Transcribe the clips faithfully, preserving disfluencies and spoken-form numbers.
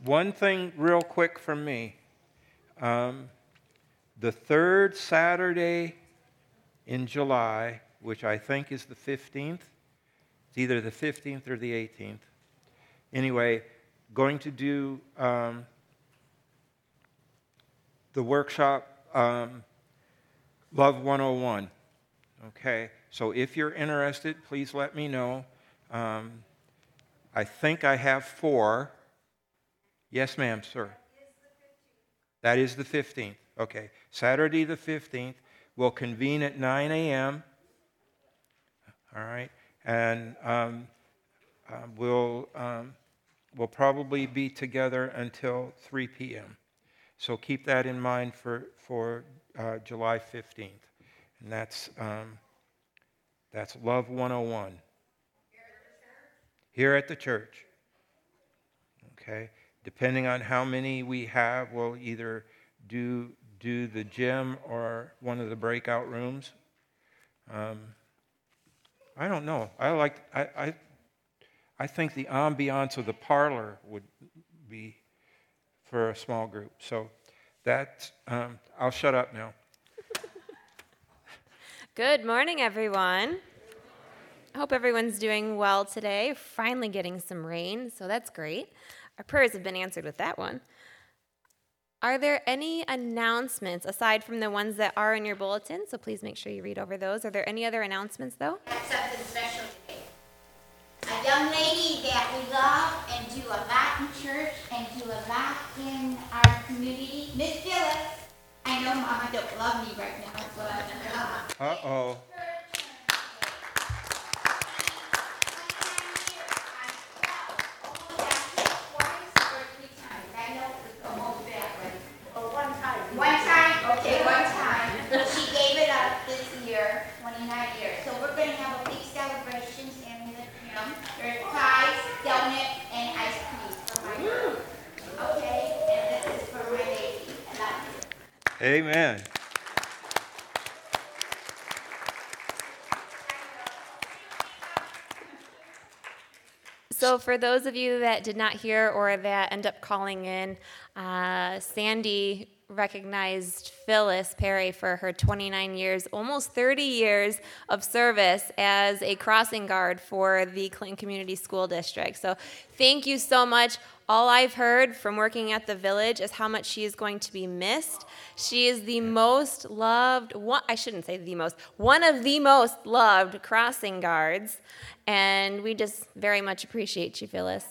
one thing real quick from me. Um, the third Saturday in July, which I think is the fifteenth, it's either the fifteenth or the eighteenth. Anyway, going to do um, the workshop um, Love one oh one. Okay, so if you're interested, please let me know. Um, I think I have four. Yes, ma'am, sir. That is the fifteenth. Okay, Saturday the fifteenth. We'll convene at nine a.m. All right, and um, uh, we'll um, we'll probably be together until three p.m. So keep that in mind for for uh, July fifteenth, and that's um, that's Love one oh one. Here at the church. Okay, depending on how many we have, we'll either do do the gym or one of the breakout rooms. Um, I don't know. I like. I, I I think the ambiance of the parlor would be for a small group. So that um, I'll shut up now. Good morning, everyone. I hope everyone's doing well today. Finally getting some rain, so that's great. Our prayers have been answered with that one. Are there any announcements aside from the ones that are in your bulletin? So please make sure you read over those. Are there any other announcements, though? That's something special today. A young lady that we love and do a lot in church and do a lot in our community, Miss Phyllis. I know Mama don't love me right now, but Uh-oh. One time, okay, one time. She gave it up this year, twenty-nine years. So we're going to have a big celebration in the gym. There's pies, donut, and ice cream for my girl. Okay, and this is for my lady. I love you. Amen. So for those of you that did not hear or that end up calling in, uh, Sandy recognized Phyllis Perry for her twenty-nine years, almost thirty years of service as a crossing guard for the Clinton Community School District. So thank you so much. All I've heard from working at the village is how much she is going to be missed. She is the most loved, one, I shouldn't say the most, one of the most loved crossing guards, and we just very much appreciate you, Phyllis.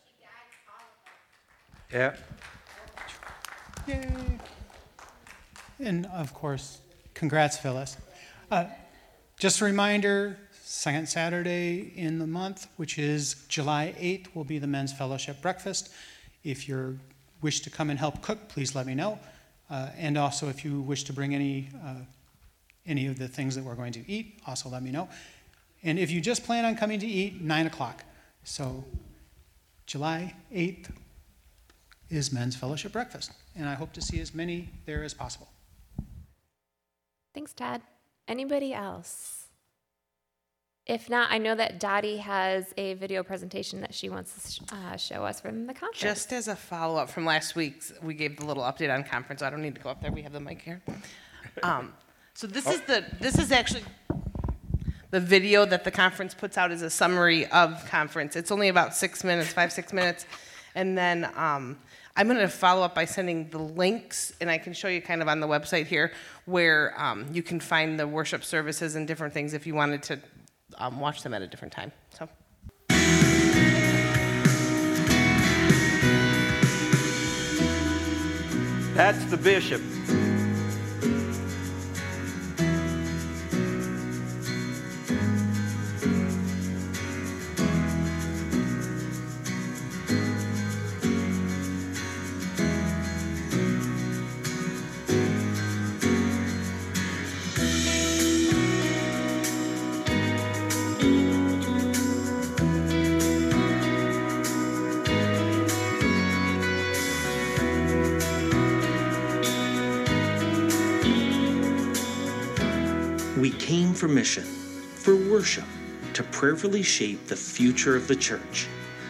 Yeah. Yay. And of course, congrats, Phyllis. Uh, just a reminder, second Saturday in the month, which is July eighth, will be the Men's Fellowship Breakfast. If you wish to come and help cook, please let me know. Uh, and also, if you wish to bring any uh, any of the things that we're going to eat, also let me know. And if you just plan on coming to eat, nine o'clock. So July eighth is Men's Fellowship Breakfast. And I hope to see as many there as possible. Thanks, Todd. Anybody else? If not, I know that Dottie has a video presentation that she wants to uh, show us from the conference. Just as a follow-up from last week, we gave the little update on conference. I don't need to go up there. We have the mic here. Um, so this is the this is actually the video that the conference puts out as a summary of conference. It's only about six minutes, five six minutes, and then um, I'm going to follow up by sending the links, and I can show you kind of on the website here where um, you can find the worship services and different things if you wanted to um, watch them at a different time. So. That's the bishop. We came for mission, for worship, to prayerfully shape the future of the church.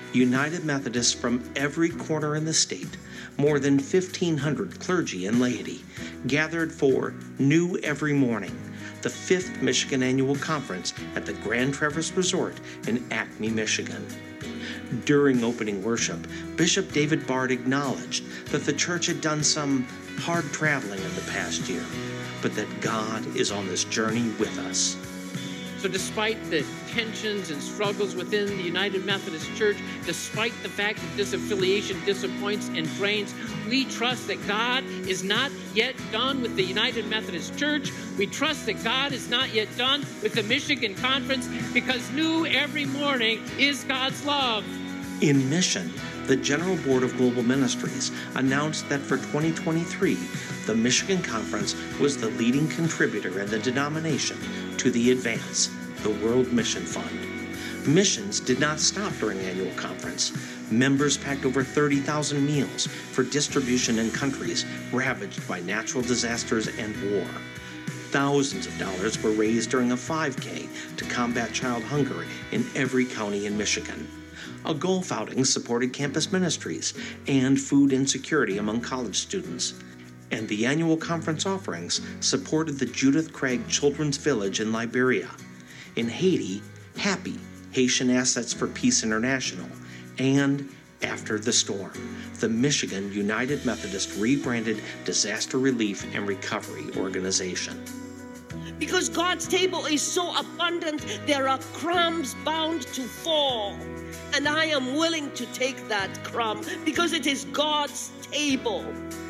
United Methodists from every corner in the state, more than fifteen hundred clergy and laity, gathered for New Every Morning, the fifth Michigan Annual Conference at the Grand Traverse Resort in Acme, Michigan. During opening worship, Bishop David Bard acknowledged that the church had done some hard traveling in the past year, but that God is on this journey with us. So despite the tensions and struggles within the United Methodist Church, despite the fact that disaffiliation disappoints and drains, we trust that God is not yet done with the United Methodist Church. We trust that God is not yet done with the Michigan Conference, because new every morning is God's love. In mission, the General Board of Global Ministries announced that for twenty twenty-three, the Michigan Conference was the leading contributor in the denomination to the Advance, the World Mission Fund. Missions did not stop during the annual conference. Members packed over thirty thousand meals for distribution in countries ravaged by natural disasters and war. Thousands of dollars were raised during a five K to combat child hunger in every county in Michigan. A golf outing supported campus ministries and food insecurity among college students. And the annual conference offerings supported the Judith Craig Children's Village in Liberia. In Haiti, Happy, Haitian Assets for Peace International, and After the Storm, the Michigan United Methodist rebranded Disaster Relief and Recovery Organization. Because God's table is so abundant, there are crumbs bound to fall. And I am willing to take that crumb because it is God's table.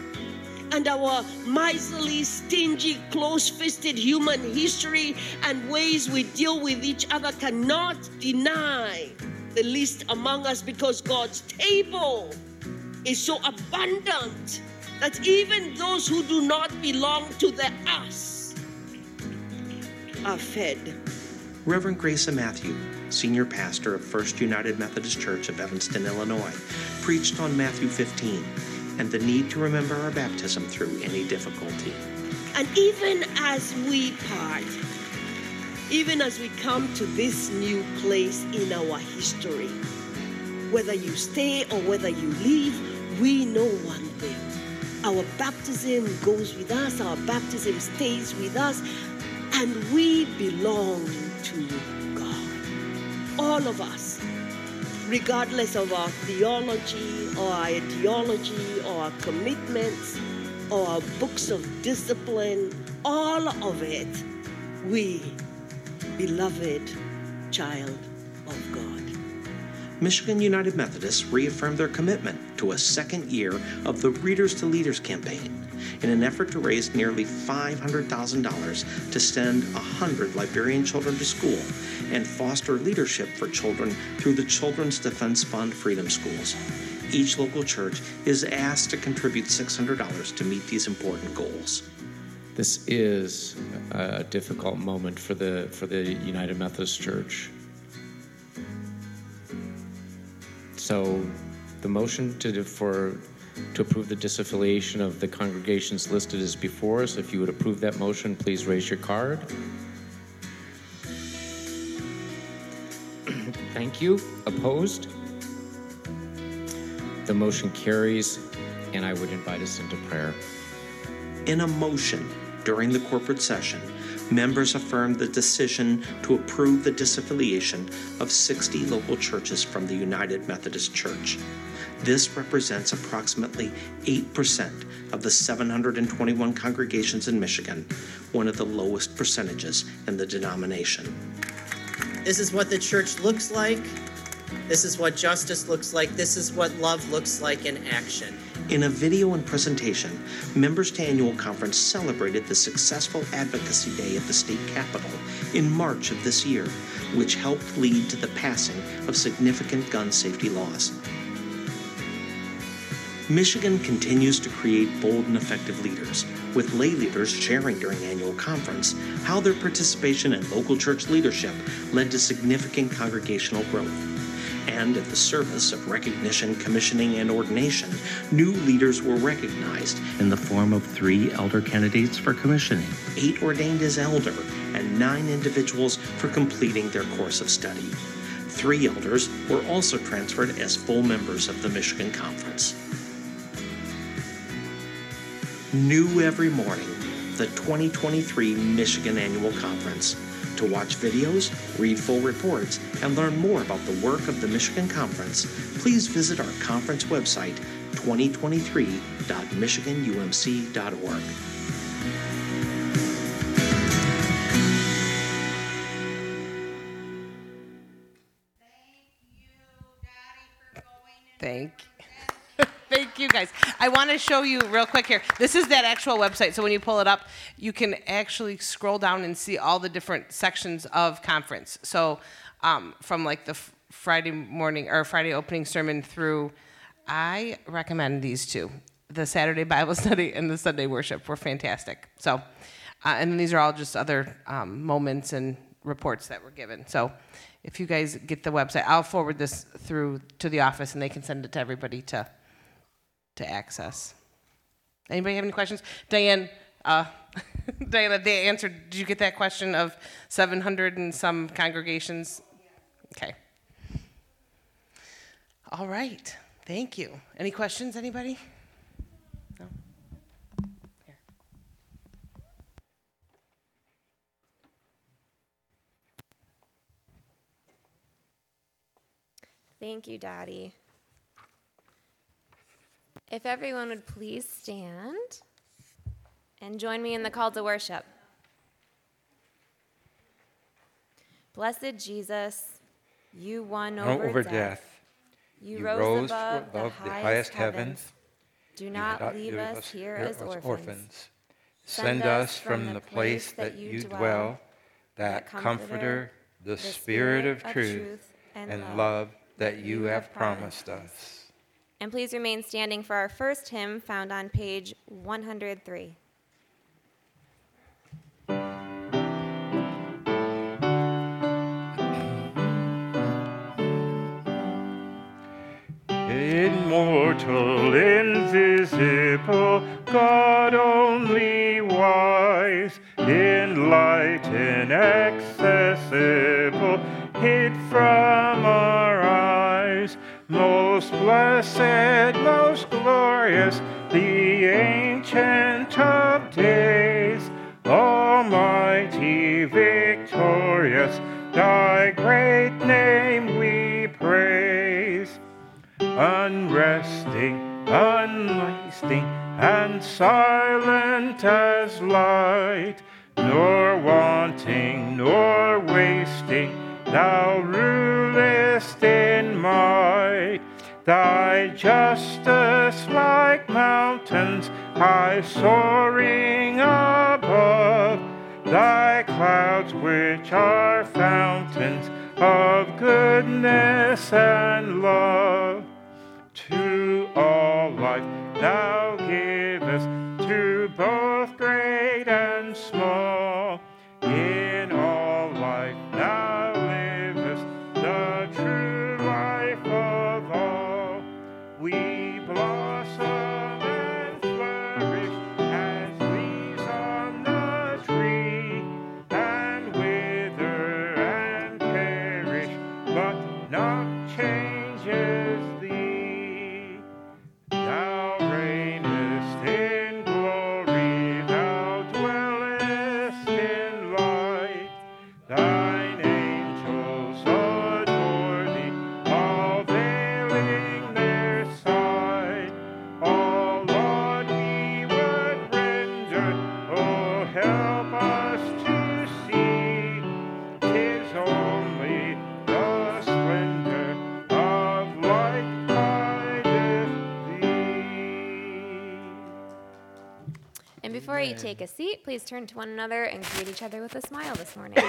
And our miserly, stingy, close-fisted human history and ways we deal with each other cannot deny the least among us, because God's table is so abundant that even those who do not belong to the us are fed. Reverend Grace Matthew, senior pastor of First United Methodist Church of Evanston, Illinois, preached on Matthew fifteen and the need to remember our baptism through any difficulty. And even as we part, even as we come to this new place in our history, whether you stay or whether you leave, we know one thing. Our baptism goes with us, our baptism stays with us, and we belong to God. All of us, regardless of our theology or our ideology or our commitments or our books of discipline, all of it, we, beloved child of God. Michigan United Methodists reaffirmed their commitment to a second year of the Readers to Leaders campaign in an effort to raise nearly five hundred thousand dollars to send one hundred Liberian children to school and foster leadership for children through the Children's Defense Fund Freedom Schools. Each local church is asked to contribute six hundred dollars to meet these important goals. This is a difficult moment for the for the United Methodist Church. So the motion to for to approve the disaffiliation of the congregations listed is before us. If you would approve that motion, please raise your card. Thank you. Opposed? The motion carries, and I would invite us into prayer. In a motion during the corporate session, members affirmed the decision to approve the disaffiliation of sixty local churches from the United Methodist Church. This represents approximately eight percent of the seven hundred twenty-one congregations in Michigan, one of the lowest percentages in the denomination. This is what the church looks like. This is what justice looks like. This is what love looks like in action. In a video and presentation, members to annual conference celebrated the successful Advocacy Day at the state capitol in March of this year, which helped lead to the passing of significant gun safety laws. Michigan continues to create bold and effective leaders, with lay leaders sharing during annual conference how their participation in local church leadership led to significant congregational growth. And at the service of recognition, commissioning, and ordination, new leaders were recognized in the form of three elder candidates for commissioning, eight ordained as elder, and nine individuals for completing their course of study. Three elders were also transferred as full members of the Michigan Conference. New every morning, the twenty twenty-three Michigan Annual Conference. To watch videos, read full reports, and learn more about the work of the Michigan Conference, please visit our conference website, twenty twenty-three dot michigan u m c dot org. Thank you. Thank you, guys. I want to show you real quick here. This is that actual website. So when you pull it up, you can actually scroll down and see all the different sections of conference. So um, from like the f- Friday morning or Friday opening sermon through, I recommend these two. The Saturday Bible study and the Sunday worship were fantastic. So, uh, and these are all just other um, moments and reports that were given. So if you guys get the website, I'll forward this through to the office and they can send it to everybody to to access. Anybody have any questions? Diane, uh, Diana, they answered, did you get that question of seven hundred and some congregations? Okay. All right, thank you. Any questions, anybody? No? Here. Thank you, Dottie. If everyone would please stand and join me in the call to worship. Blessed Jesus, you won over, over death. death. You, You rose, rose above, above the the highest, highest heavens. heavens. Do Do not leave us here as orphans. orphans. Send us from the place that you dwell, that Comforter, the Spirit of truth and love that you have promised us. And please remain standing for our first hymn found on page one hundred three. Immortal, invisible, God only wise, in light inaccessible, hid from our eyes. Most blessed, most glorious, the Ancient of Days, Almighty, victorious, thy great name we praise. Unresting, unlasting, and silent as light, nor wanting, nor wasting, thou rulest in might. Thy justice like mountains, high soaring above, thy clouds which are fountains of goodness and love. To all life thou givest, to both great and small. In all life thou livest, the true life of all. We blossom and flourish as leaves on the tree, and wither and perish, but not changes thee. Thou reignest in glory, thou dwellest in light. Thine angels adore thee, all veiling their sight. All Lord we would render, oh help us to see. 'Tis only the splendor of light hideth thee. And before you take a seat, please turn to one another and greet each other with a smile this morning.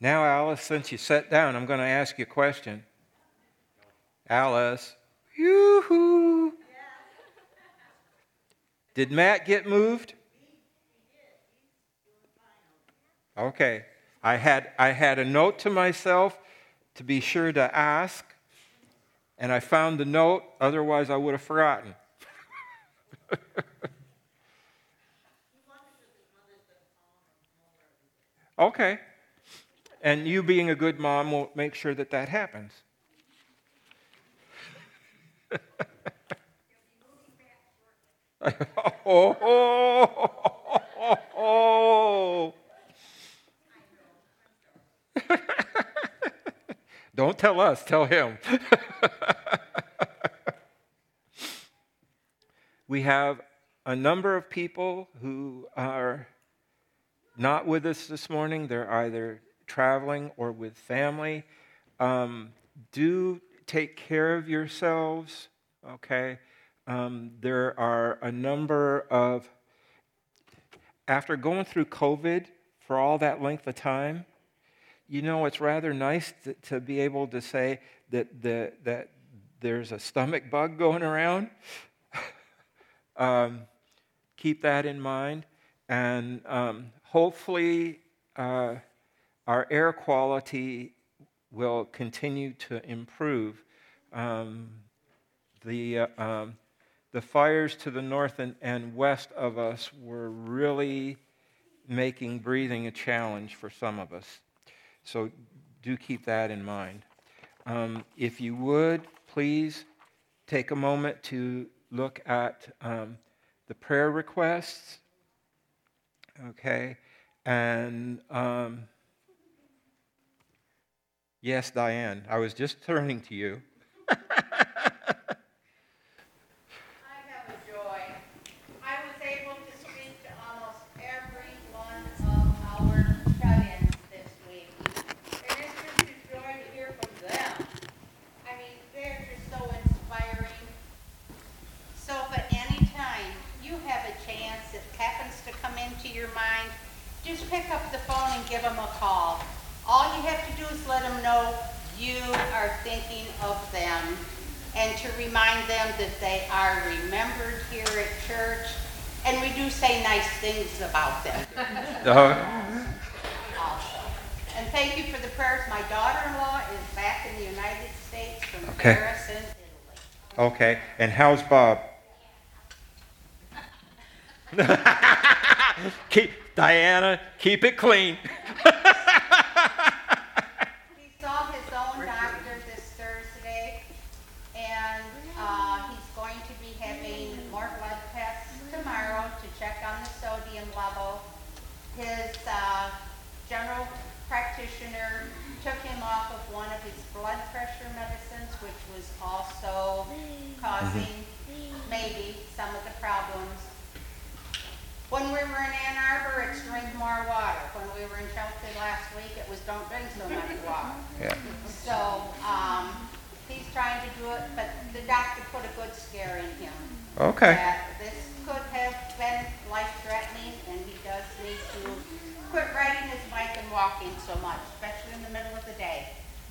Now, Alice, since you sat down, I'm going to ask you a question. Alice, yoo-hoo. Did Matt get moved? Okay. I had, I had a note to myself to be sure to ask, and I found the note, otherwise I would have forgotten. Okay. And you being a good mom will make sure that that happens. oh, oh, oh, oh. Don't tell us, tell him. We have a number of people who are not with us this morning. They're either traveling or with family. Um, do take care of yourselves, okay? Um, there are a number of, after going through COVID for all that length of time, you know, it's rather nice to, to be able to say that the, that there's a stomach bug going around. um, keep that in mind. And um, hopefully uh, our air quality will continue to improve. Um, the, uh, um, the fires to the north and, and west of us were really making breathing a challenge for some of us. So do keep that in mind. Um, if you would, please take a moment to look at um, the prayer requests. Okay. And um, yes, Diane, I was just turning to you. Just pick up the phone and give them a call. All you have to do is let them know you are thinking of them and to remind them that they are remembered here at church. And we do say nice things about them. Uh-huh. Also. And thank you for the prayers. My daughter-in-law is back in the United States from Okay. Paris and Italy. Okay. And how's Bob? keep, Diana, keep it clean. He saw his own doctor this Thursday, and uh, he's going to be having more blood tests tomorrow to check on the sodium level. His uh, general practitioner took him off of one of his blood pressure medicines, which was also causing maybe some of the problems. When we were in Ann Arbor, it's drink more water. When we were in Chelsea last week, it was don't drink so much water. Yeah. So um, he's trying to do it, but the doctor put a good scare in him. Okay. That this could have been life-threatening, and he does need to quit riding his bike and walking so much, especially in the middle of the day.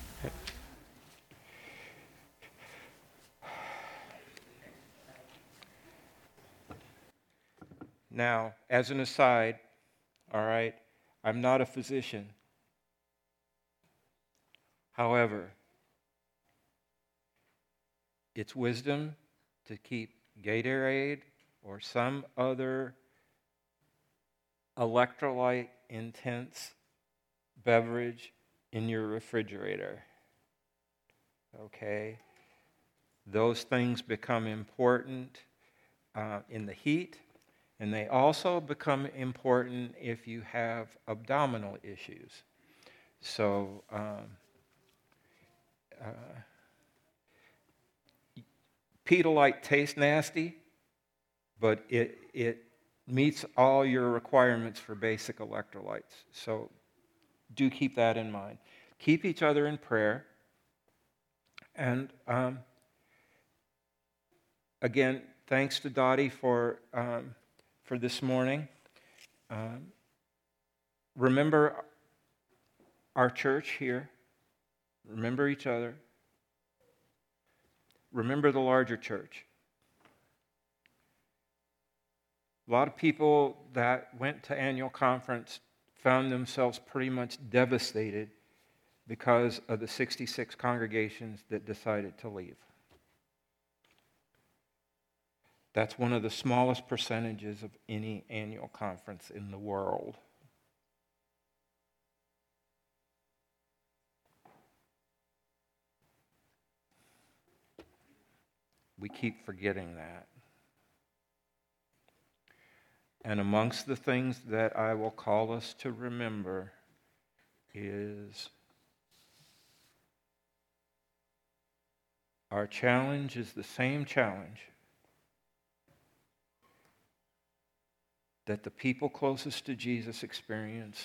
Now, as an aside, all right, I'm not a physician. However, it's wisdom to keep Gatorade or some other electrolyte-intense beverage in your refrigerator. Okay? Those things become important uh, in the heat. And they also become important if you have abdominal issues. So, um, uh, Pedialyte tastes nasty, but it, it meets all your requirements for basic electrolytes. So, do keep that in mind. Keep each other in prayer. And um, again, thanks to Dottie for... Um, for this morning. Um, remember, our church here. Remember each other. Remember the larger church. A lot of people that went to annual conference found themselves pretty much devastated because of the sixty-six congregations that decided to leave. That's one of the smallest percentages of any annual conference in the world. We keep forgetting that. And amongst the things that I will call us to remember is our challenge is the same challenge that the people closest to Jesus experienced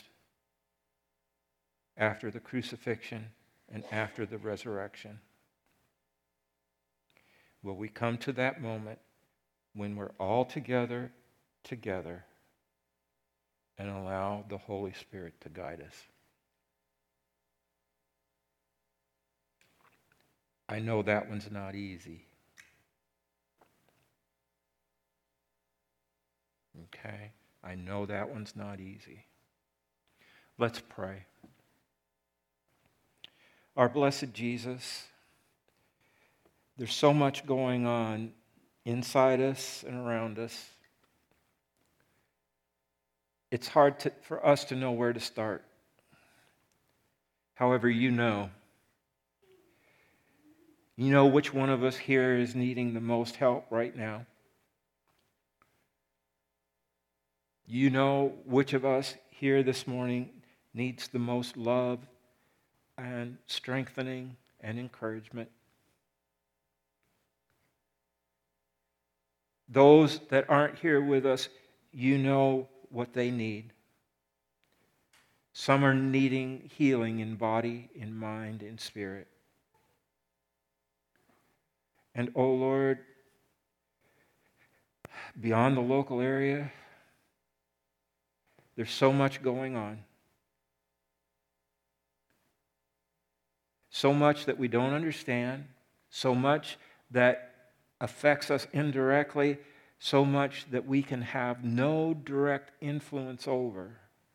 after the crucifixion and after the resurrection. Will we come to that moment when we're all together, together, and allow the Holy Spirit to guide us? I know that one's not easy. Okay? I know that one's not easy. Let's pray. Our blessed Jesus, there's so much going on inside us and around us. It's hard to, for us to know where to start. However, you know. You know which one of us here is needing the most help right now. You know which of us here this morning needs the most love and strengthening and encouragement. Those that aren't here with us, you know what they need. Some are needing healing in body, in mind, in spirit. And oh Lord, beyond the local area, there's so much going on. So much that we don't understand, so much that affects us indirectly, so much that we can have no direct influence over.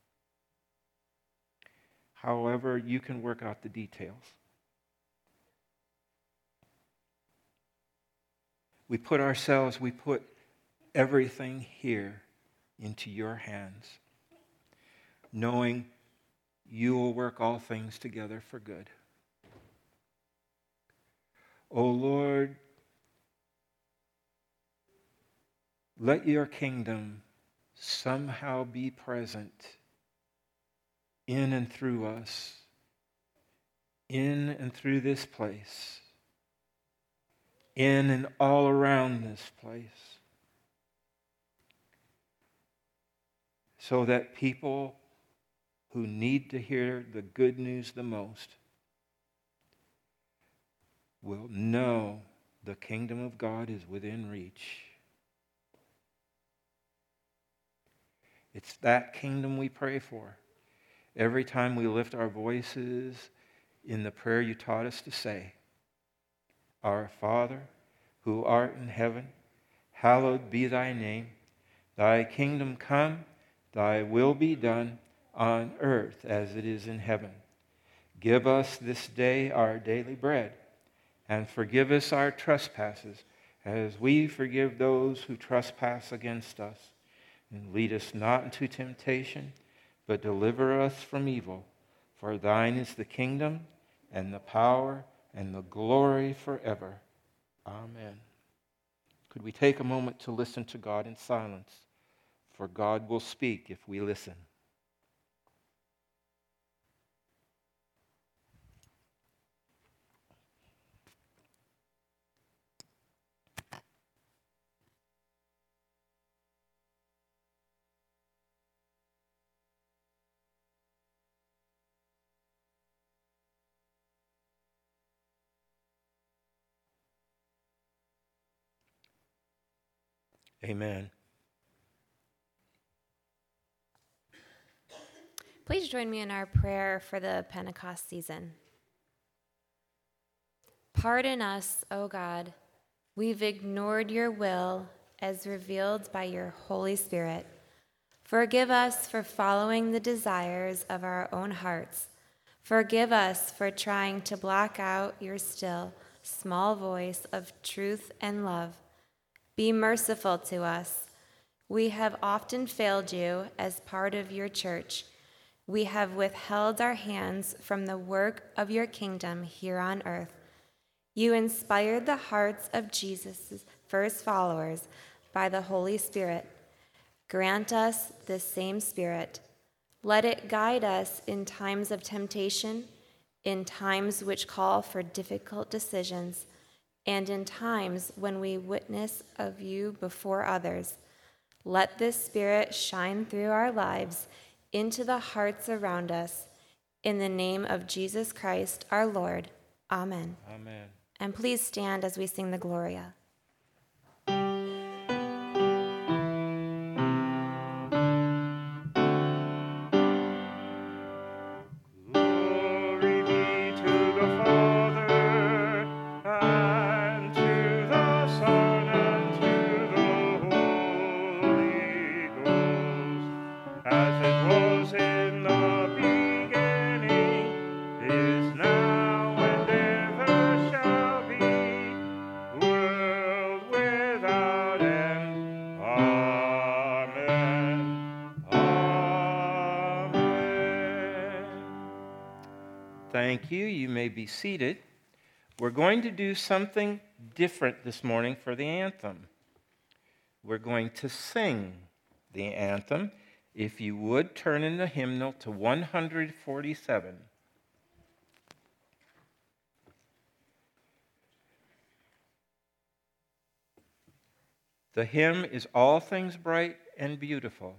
However, you can work out the details. We put ourselves, we put everything here into your hands, knowing you will work all things together for good. O Lord, let your kingdom somehow be present in and through us, in and through this place, in and all around this place, so that people who need to hear the good news the most will know the kingdom of God is within reach. It's that kingdom we pray for. Every time we lift our voices in the prayer you taught us to say, Our Father, who art in heaven, hallowed be thy name. Thy kingdom come, thy will be done on earth as it is in heaven. Give us this day our daily bread, and forgive us our trespasses, as we forgive those who trespass against us. And lead us not into temptation, but deliver us from evil. For thine is the kingdom, and the power, and the glory forever. Amen. Could we take a moment to listen to God in silence? For God will speak if we listen. Amen. Please join me in our prayer for the Pentecost season. Pardon us, O God. We've ignored your will as revealed by your Holy Spirit. Forgive us for following the desires of our own hearts. Forgive us for trying to block out your still, small voice of truth and love. Be merciful to us. We have often failed you as part of your church. We have withheld our hands from the work of your kingdom here on earth. You inspired the hearts of Jesus' first followers by the Holy Spirit. Grant us this same Spirit. Let it guide us in times of temptation, in times which call for difficult decisions, and in times when we witness of you before others. Let this Spirit shine through our lives into the hearts around us. In the name of Jesus Christ, our Lord. Amen. Amen. And please stand as we sing the Gloria. Thank you. You may be seated. We're going to do something different this morning for the anthem. We're going to sing the anthem. If you would, turn in the hymnal to one forty-seven. The hymn is All Things Bright and Beautiful.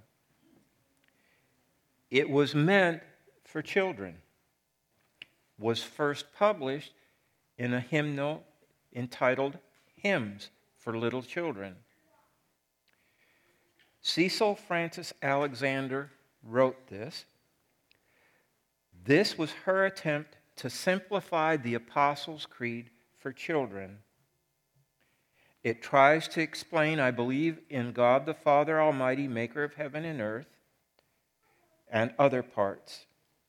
It was meant for children. Was first published in a hymnal entitled Hymns for Little Children. Cecil Frances Alexander wrote this. This was her attempt to simplify the Apostles' Creed for children. It tries to explain, I believe in God the Father Almighty, maker of heaven and earth, and other parts.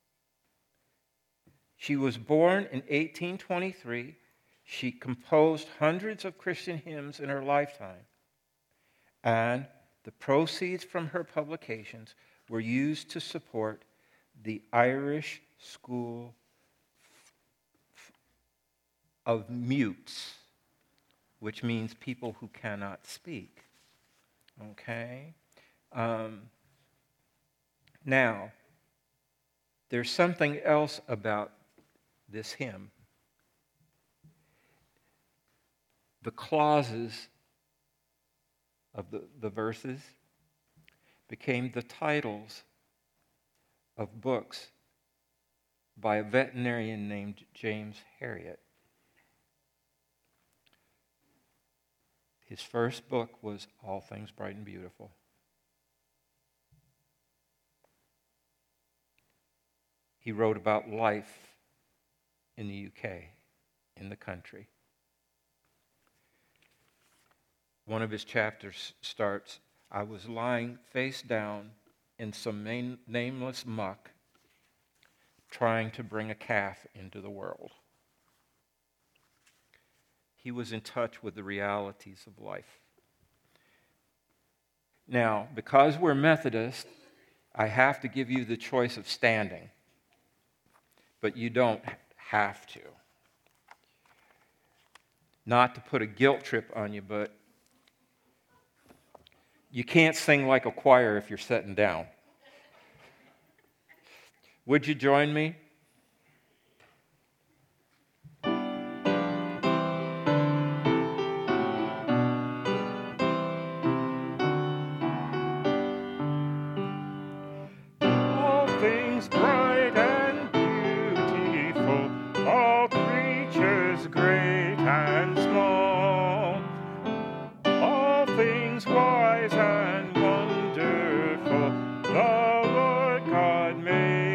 She was born in eighteen twenty-three. She composed hundreds of Christian hymns in her lifetime. And the proceeds from her publications were used to support the Irish School of Mutes, which means people who cannot speak. Okay? Um, now, there's something else about this hymn. The clauses of the, the verses became the titles of books by a veterinarian named James Herriot. His first book was All Things Bright and Beautiful. He wrote about life in the U K, in the country. One of his chapters starts, I was lying face down in some main, nameless muck, trying to bring a calf into the world. He was in touch with the realities of life. Now, because we're Methodist, I have to give you the choice of standing, but you don't have to. Not to put a guilt trip on you, but you can't sing like a choir if you're sitting down. Would you join me? All things bright and beautiful, all creatures great and small, all things wise and wonderful, the Lord God made.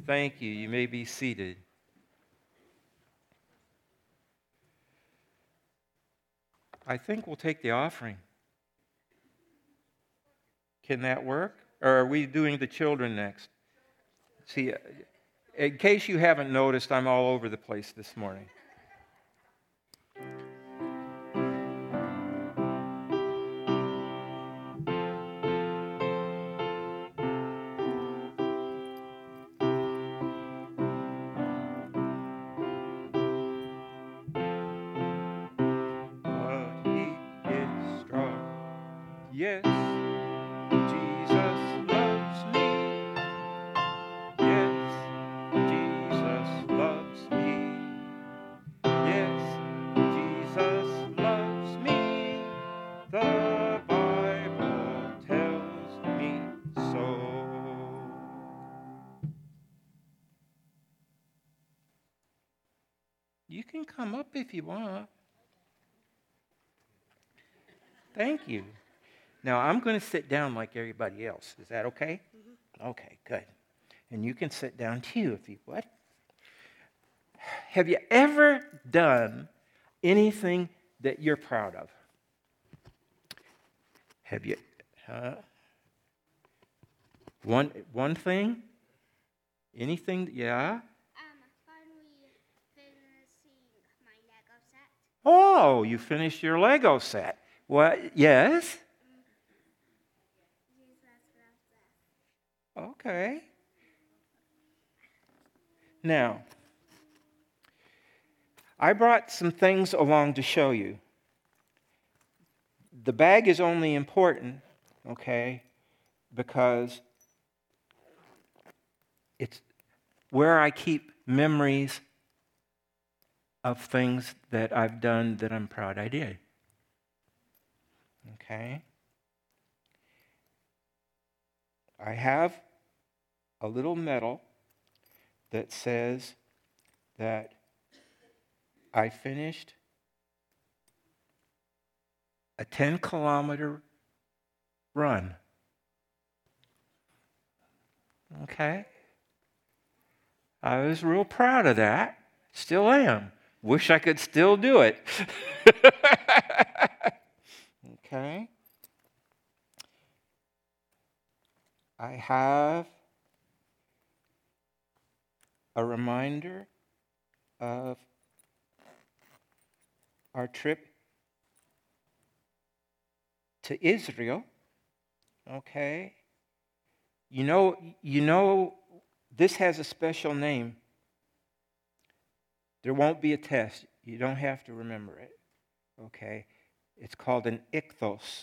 Thank you. You may be seated. I think we'll take the offering. Can that work? Or are we doing the children next? See, in case you haven't noticed, I'm all over the place this morning. But he is strong. Yes. You can come up if you want. Thank you. Now, I'm going to sit down like everybody else. Is that okay? Mm-hmm. Okay, good. And you can sit down too if you would. Have you ever done anything that you're proud of? Have you? Huh? One, one thing? Anything? Yeah? Oh, you finished your Lego set. What? Yes? Okay. Now, I brought some things along to show you. The bag is only important, okay, because it's where I keep memories of things that I've done that I'm proud I did. Okay? I have a little medal that says that I finished a ten kilometer run. Okay? I was real proud of that. Still am. Wish I could still do it. Okay. I have a reminder of our trip to Israel. Okay. You know, you know, this has a special name. There won't be a test. You don't have to remember it. Okay? It's called an ichthos.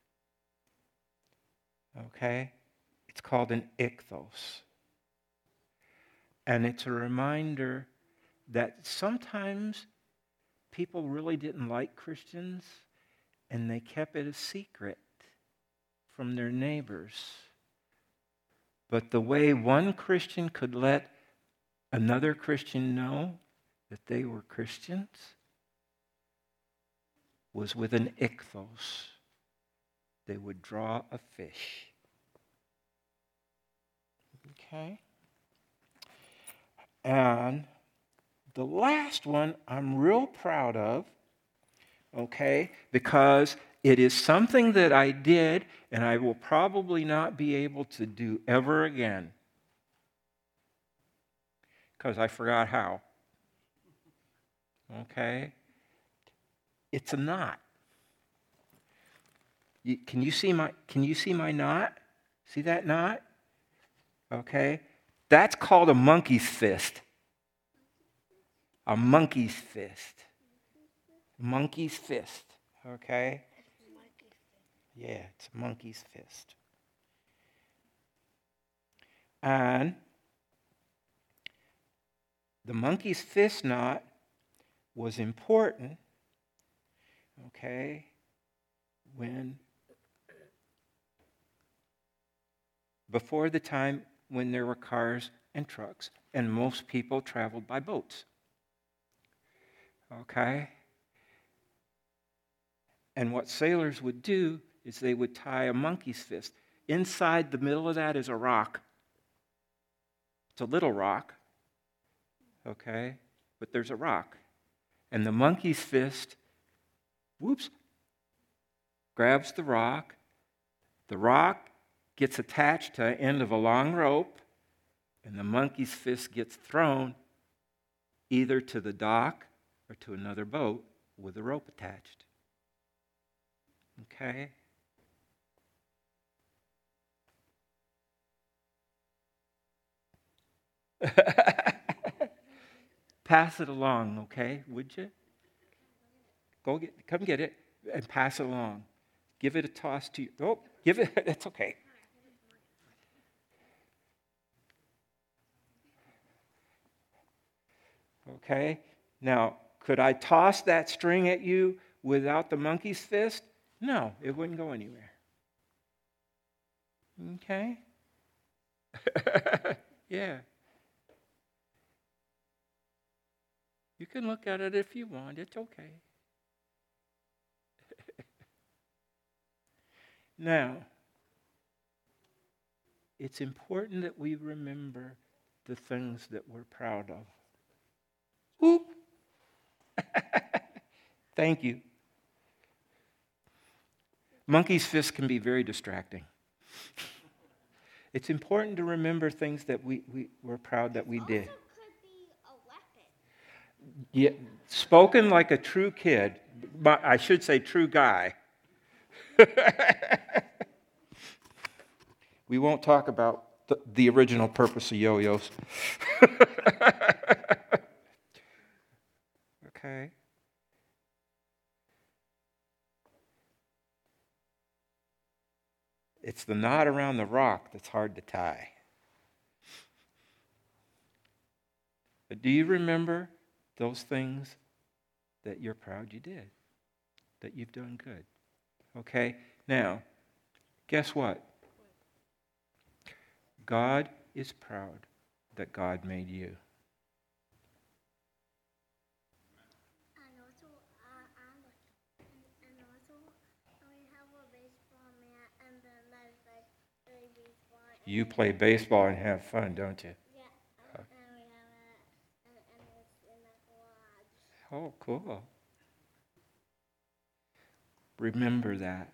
Okay? It's called an ichthos. And it's a reminder that sometimes people really didn't like Christians and they kept it a secret from their neighbors. But the way one Christian could let another Christian know that they were Christians was with an ichthos. They would draw a fish. Okay? And the last one I'm real proud of, okay, because it is something that I did and I will probably not be able to do ever again because I forgot how. Okay? It's a knot. You, can you see my can you see my knot? See that knot? Okay? That's called a monkey's fist. A monkey's fist. Monkey's fist. Okay? Yeah, it's a monkey's fist. And the monkey's fist knot was important, okay, when, before the time when there were cars and trucks, and most people traveled by boats, okay? And what sailors would do is they would tie a monkey's fist. Inside the middle of that is a rock. It's a little rock, okay? But there's a rock. And the monkey's fist, whoops, grabs the rock. The rock gets attached to the end of a long rope, and the monkey's fist gets thrown either to the dock or to another boat with a rope attached. Okay? Pass it along, okay? Would you? Go get, come get it and pass it along. Give it a toss to you. Oh, give it, it's okay. Okay? Now, could I toss that string at you without the monkey's fist? No, it wouldn't go anywhere. Okay? Yeah. You can look at it if you want. It's okay. Now, it's important that we remember the things that we're proud of. Whoop. Thank you. Monkey's fist can be very distracting. It's important to remember things that we, we, we're proud that we did. Yeah, spoken like a true kid, but I should say true guy. We won't talk about the, the original purpose of yo-yos. Okay. It's the knot around the rock that's hard to tie. But do you remember those things that you're proud you did, that you've done good? Okay? Now, guess what? God is proud that God made you. And also, uh, and, and also, we have a baseball mat, and then there's like play baseball. You play baseball and have fun, don't you? Yeah, and, and we have a, and, and it's in the garage. Oh, cool. Remember that.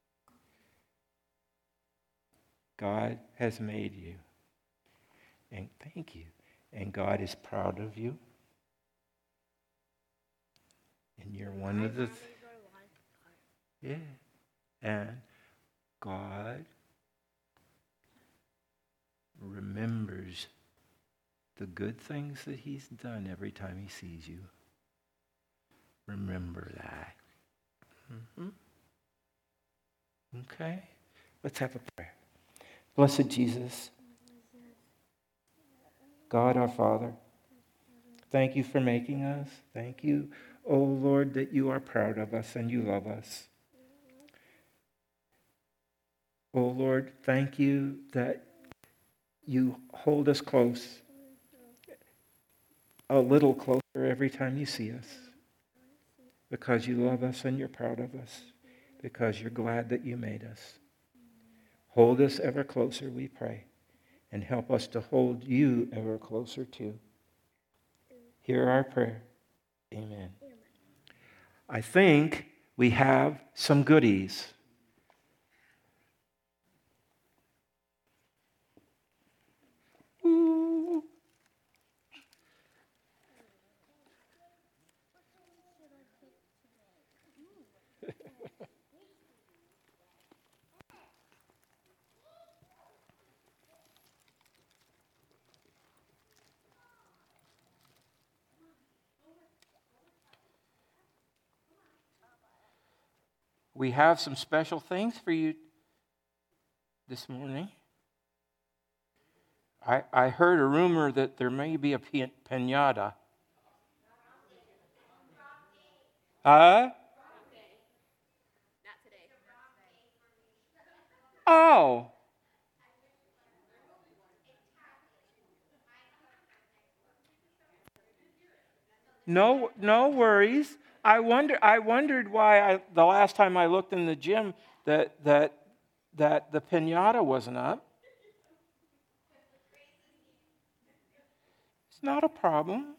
God has made you. And thank you. And God is proud of you. And you're one of the... Th- yeah. And God remembers the good things that He's done every time He sees you. Remember that. Mm-hmm. Okay? Let's have a prayer. Blessed Jesus, God our Father, thank you for making us. Thank you, oh Lord, that you are proud of us and you love us. Oh Lord, thank you that you hold us close, a little closer every time you see us, because you love us and you're proud of us, because you're glad that you made us. Hold us ever closer, we pray, and help us to hold you ever closer too. Hear our prayer. Amen. I think we have some goodies. Ooh. We have some special things for you this morning. I, I heard a rumor that there may be a piñata. Huh? Oh. No, no worries. I wonder. I wondered why I, the last time I looked in the gym that that that the piñata wasn't up. It's not a problem.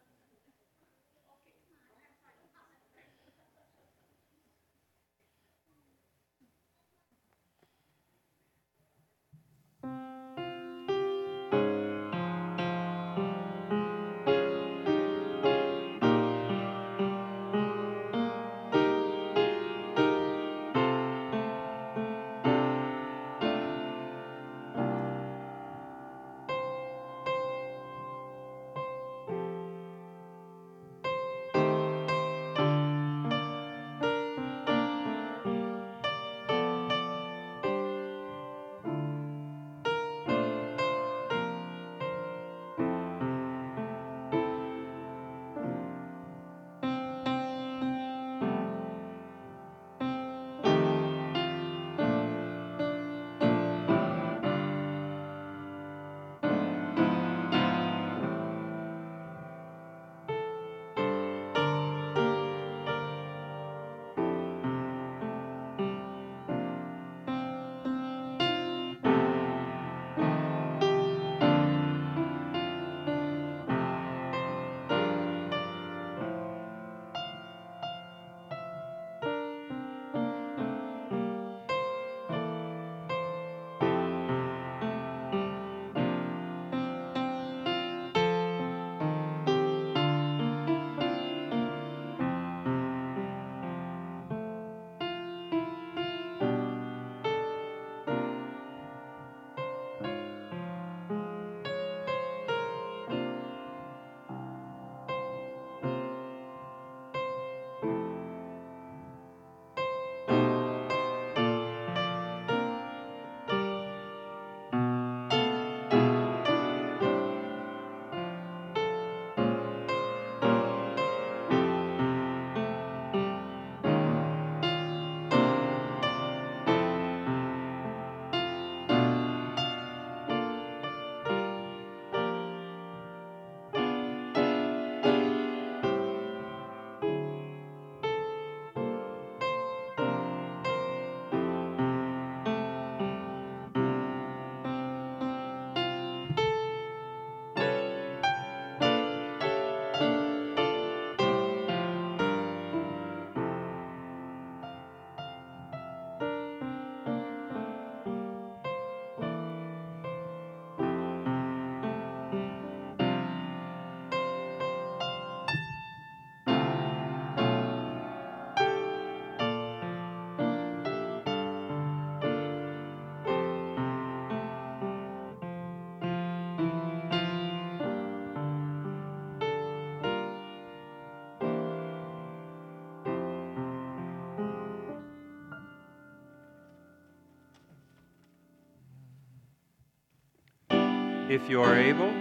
If you are able,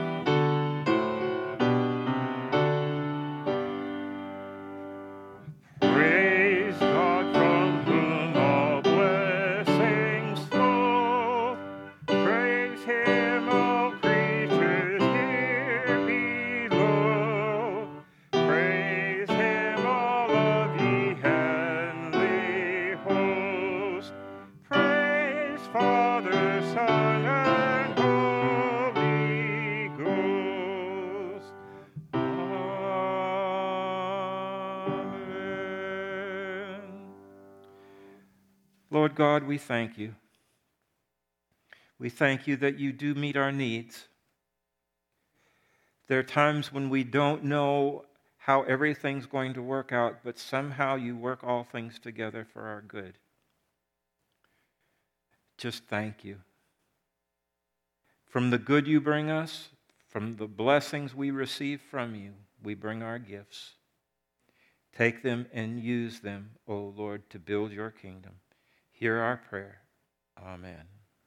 praise God from whom all blessings flow. Praise Him, all creatures here below. Praise Him, all of ye heavenly hosts. Praise Father, Son, and Holy Ghost. Amen. Lord God, we thank you. We thank you that you do meet our needs. There are times when we don't know how everything's going to work out, but somehow you work all things together for our good. Just thank you. From the good you bring us, from the blessings we receive from you, we bring our gifts. Take them and use them, O Lord, to build your kingdom. Hear our prayer. Amen.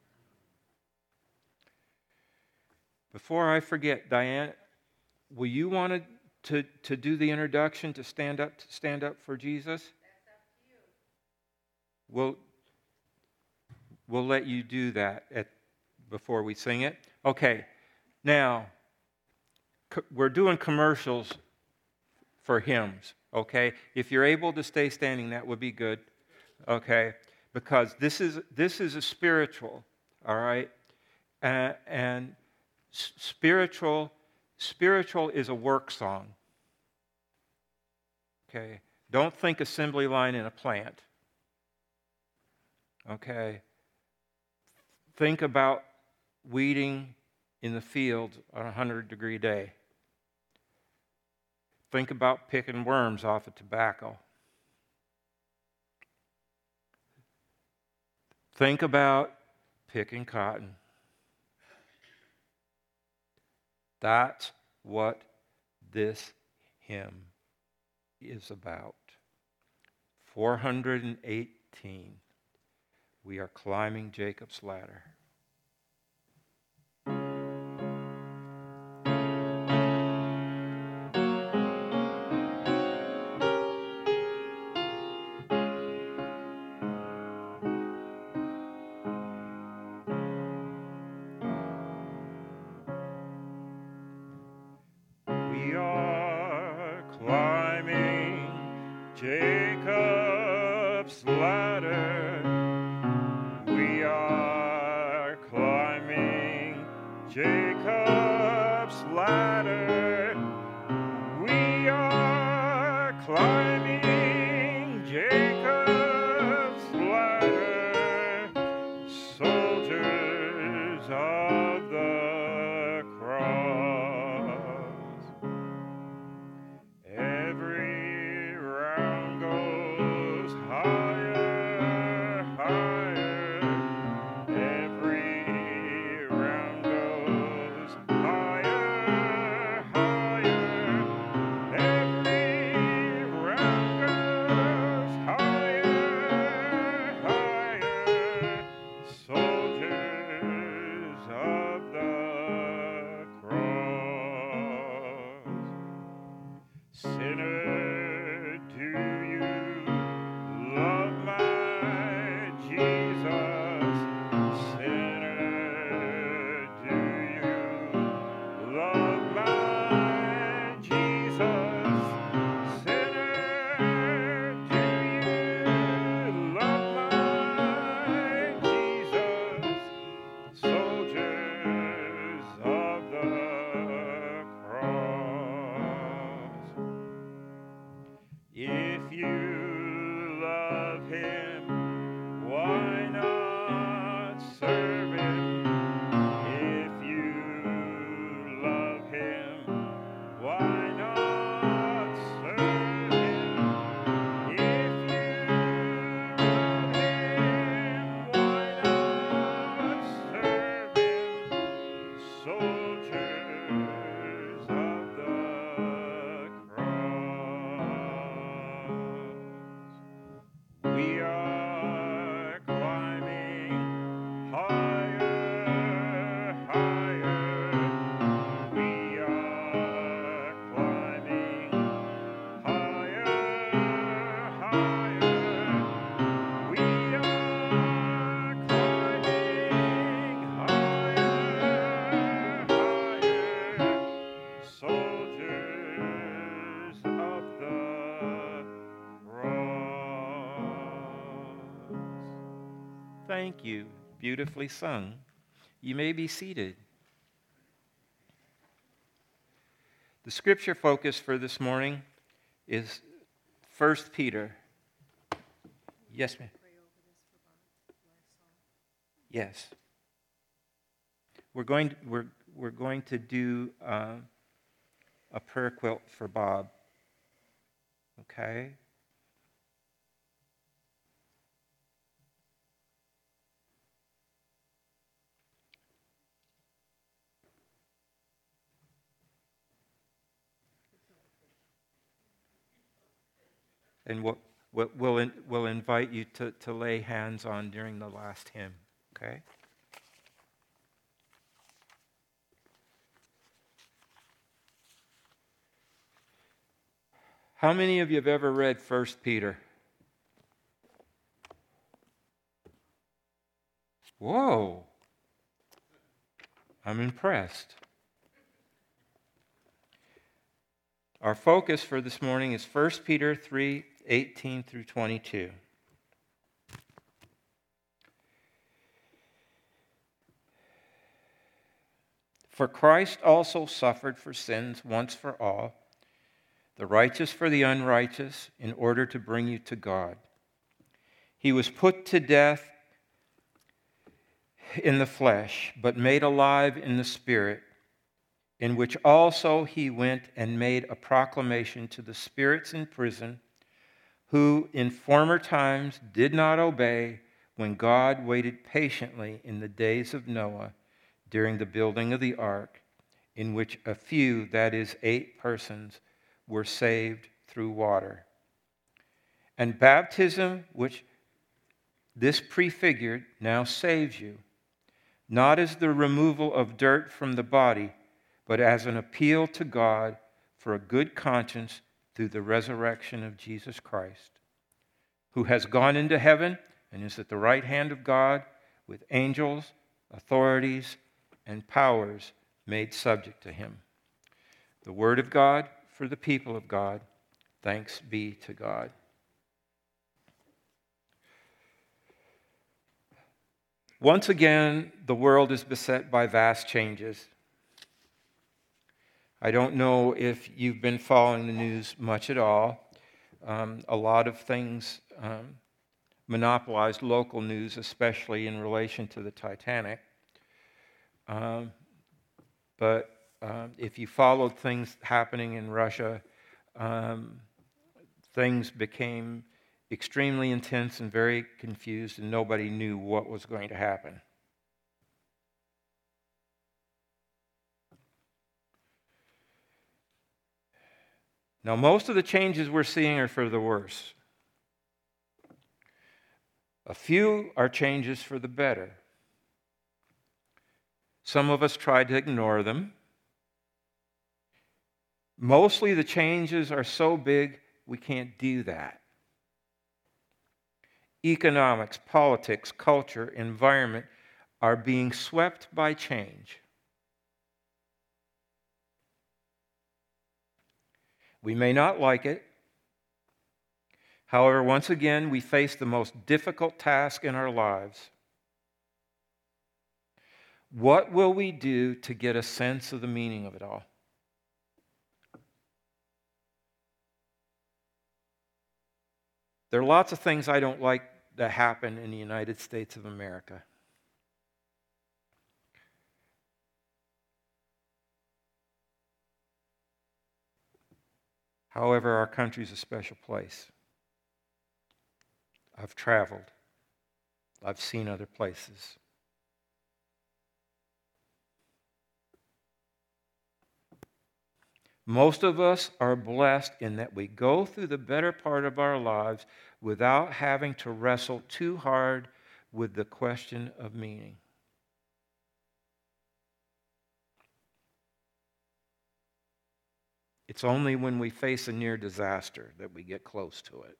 Before I forget, Diane, will you want to, to do the introduction, to stand up, to stand up for Jesus? That's up to you. We'll, we'll let you do that at, before we sing it. Okay, now, co- we're doing commercials for hymns, okay? If you're able to stay standing, that would be good, okay? Because this is, this is a spiritual, all right? Uh, and s- spiritual spiritual is a work song. Okay? Don't think assembly line in a plant. Okay? Think about weeding in the field on a hundred degree day. Think about picking worms off of tobacco. Think about picking cotton. That's what this hymn is about. four hundred eighteen. We are climbing Jacob's ladder. We are climbing Jacob's ladder. We are climbing Jacob's ladder. We are climbing Jacob's ladder. Soldiers of the cross. Every round goes higher, higher. Every round goes higher, higher. Every round goes higher, higher. Soldiers of the cross. Sinner, do you love my Jesus? Sinner, do you love my Jesus? Sinner, do you love my Jesus? Soldiers of the cross. If you love him, why not serve him? If you love him, why not serve him? If you love him, why not serve him? Soldiers of the cross. We are climbing higher, higher. We are climbing higher, higher. We are climbing higher, higher. Soldiers of the cross. Thank you. Beautifully sung. You may be seated. The scripture focus for this morning is First Peter. Yes, ma'am. Yes. We're going to, we're, we're going to do uh, a prayer quilt for Bob. Okay? And we'll, we'll, we'll, in, we'll invite you to, to lay hands on during the last hymn. Okay? How many of you have ever read First Peter? Whoa. I'm impressed. Our focus for this morning is First Peter three, eighteen through twenty-two. For Christ also suffered for sins once for all, the righteous for the unrighteous, in order to bring you to God. He was put to death in the flesh, but made alive in the Spirit, in which also he went and made a proclamation to the spirits in prison, who in former times did not obey when God waited patiently in the days of Noah during the building of the ark, in which a few, that is, eight persons, were saved through water. And baptism, which this prefigured, now saves you, not as the removal of dirt from the body, but as an appeal to God for a good conscience through the resurrection of Jesus Christ, who has gone into heaven and is at the right hand of God, with angels, authorities, and powers made subject to him. The word of God for the people of God. Thanks be to God. Once again, the world is beset by vast changes. I don't know if you've been following the news much at all. Um, a lot of things um, monopolized local news, especially in relation to the Titanic. Um, but um, if you followed things happening in Russia, um, things became extremely intense and very confused, and nobody knew what was going to happen. Now, most of the changes we're seeing are for the worse. A few are changes for the better. Some of us tried to ignore them. Mostly the changes are so big we can't do that. Economics, politics, culture, environment are being swept by change. We may not like it. However, once again, we face the most difficult task in our lives. What will we do to get a sense of the meaning of it all? There are lots of things I don't like that happen in the United States of America. However, our country is a special place. I've traveled. I've seen other places. Most of us are blessed in that we go through the better part of our lives without having to wrestle too hard with the question of meaning. It's only when we face a near disaster that we get close to it.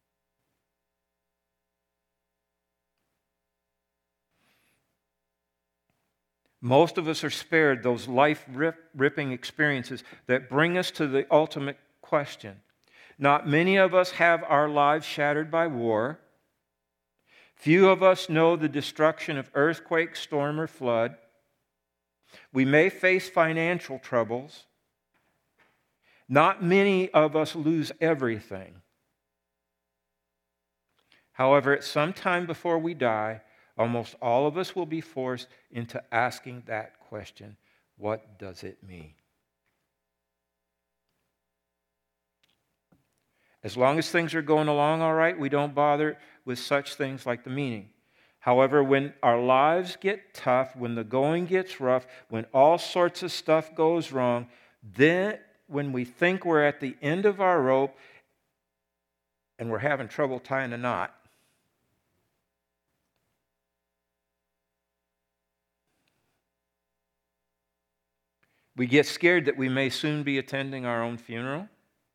Most of us are spared those life-ripping experiences that bring us to the ultimate question. Not many of us have our lives shattered by war. Few of us know the destruction of earthquake, storm, or flood. We may face financial troubles. Not many of us lose everything. However, at some time before we die, almost all of us will be forced into asking that question, what does it mean? As long as things are going along all right, we don't bother with such things like the meaning. However, when our lives get tough, when the going gets rough, when all sorts of stuff goes wrong, then when we think we're at the end of our rope and we're having trouble tying a knot, we get scared that we may soon be attending our own funeral.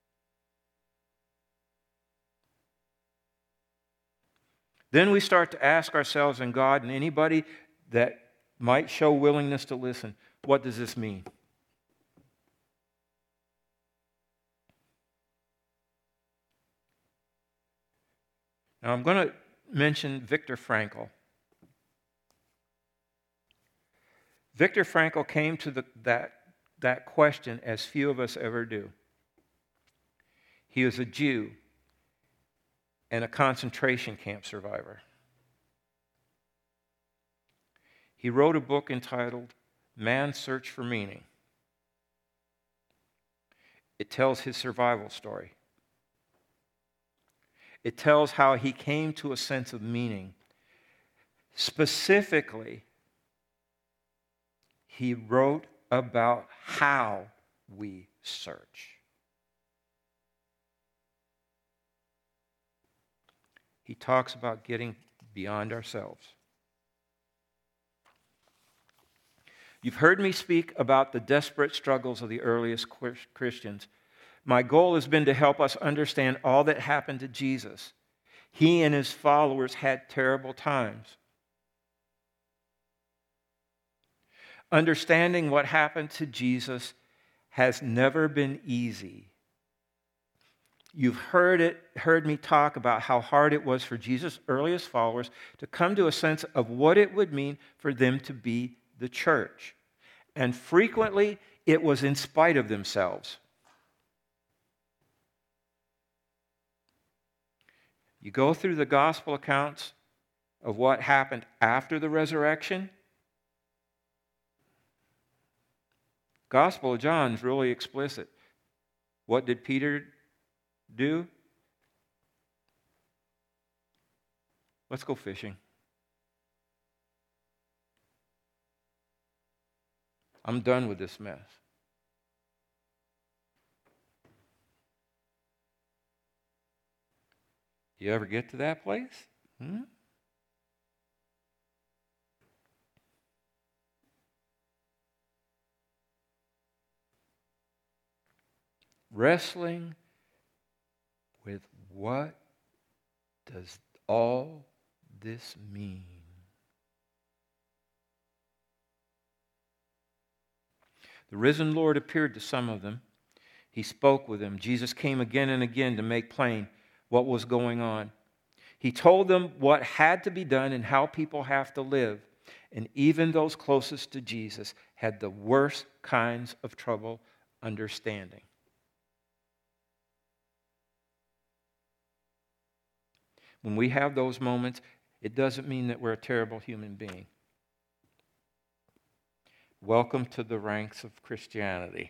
Then we start to ask ourselves and God and anybody that might show willingness to listen, what does this mean? Now I'm going to mention Viktor Frankl. Viktor Frankl came to the, that, that question as few of us ever do. He was a Jew and a concentration camp survivor. He wrote a book entitled Man's Search for Meaning. It tells his survival story. It tells how he came to a sense of meaning. Specifically, he wrote about how we search. He talks about getting beyond ourselves. You've heard me speak about the desperate struggles of the earliest Christians. My goal has been to help us understand all that happened to Jesus. He and his followers had terrible times. Understanding what happened to Jesus has never been easy. You've heard it, heard me talk about how hard it was for Jesus' earliest followers to come to a sense of what it would mean for them to be the church. And frequently, it was in spite of themselves. You go through the gospel accounts of what happened after the resurrection. Gospel of John is really explicit. What did Peter do? Let's go fishing. I'm done with this mess. You ever get to that place? Hmm? Wrestling with what does all this mean? The risen Lord appeared to some of them. He spoke with them. Jesus came again and again to make plain what was going on. He told them what had to be done and how people have to live. And even those closest to Jesus had the worst kinds of trouble understanding. When we have those moments, it doesn't mean that we're a terrible human being. Welcome to the ranks of Christianity.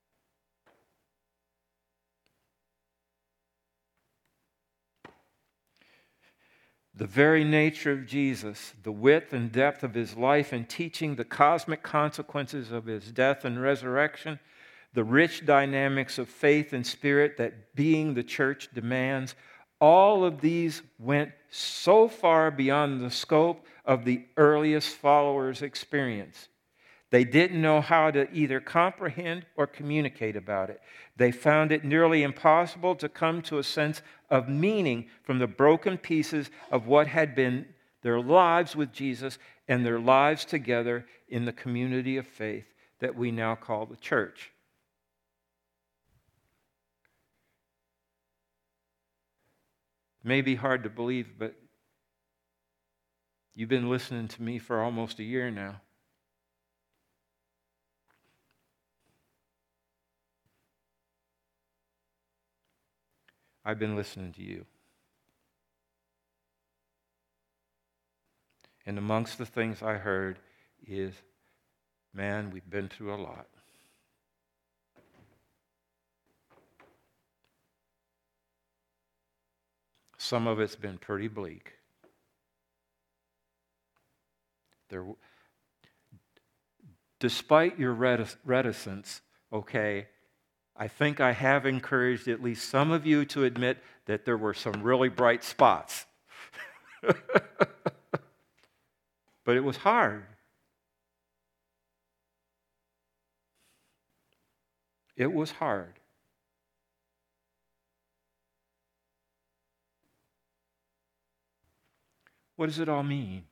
The very nature of Jesus, the width and depth of his life and teaching, the cosmic consequences of his death and resurrection, the rich dynamics of faith and spirit that being the church demands, all of these went so far beyond the scope of the earliest followers' experience. They didn't know how to either comprehend or communicate about it. They found it nearly impossible to come to a sense of meaning from the broken pieces of what had been their lives with Jesus and their lives together in the community of faith that we now call the church. It may be hard to believe, but you've been listening to me for almost a year now. I've been listening to you. And amongst the things I heard is, man, we've been through a lot. Some of it's been pretty bleak. There, despite your reticence, okay, I think I have encouraged at least some of you to admit that there were some really bright spots. But it was hard. It was hard. What does it all mean?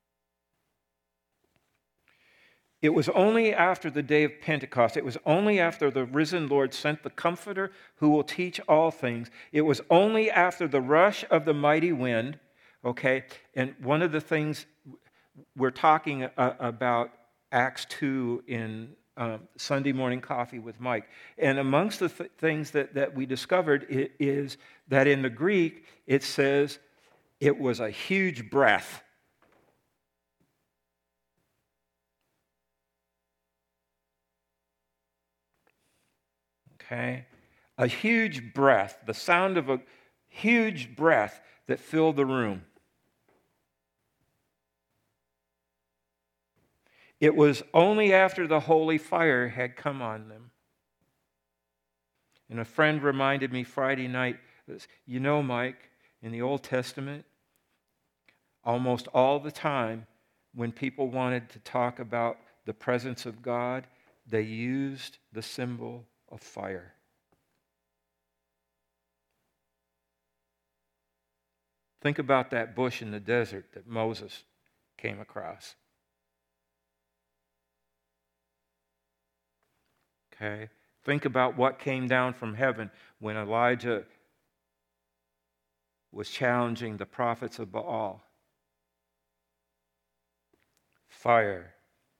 It was only after the day of Pentecost, it was only after the risen Lord sent the Comforter who will teach all things. It was only after the rush of the mighty wind, okay? And one of the things we're talking about Acts two in um, Sunday Morning Coffee with Mike. And amongst the th- things that, that we discovered i- is that in the Greek, it says it was a huge breath. Okay? A huge breath, the sound of a huge breath that filled the room. It was only after the holy fire had come on them. And a friend reminded me Friday night, you know, Mike, in the Old Testament, almost all the time when people wanted to talk about the presence of God, they used the symbol of fire. Think about that bush in the desert that Moses came across. Okay? Think about what came down from heaven when Elijah was challenging the prophets of Baal. Fire.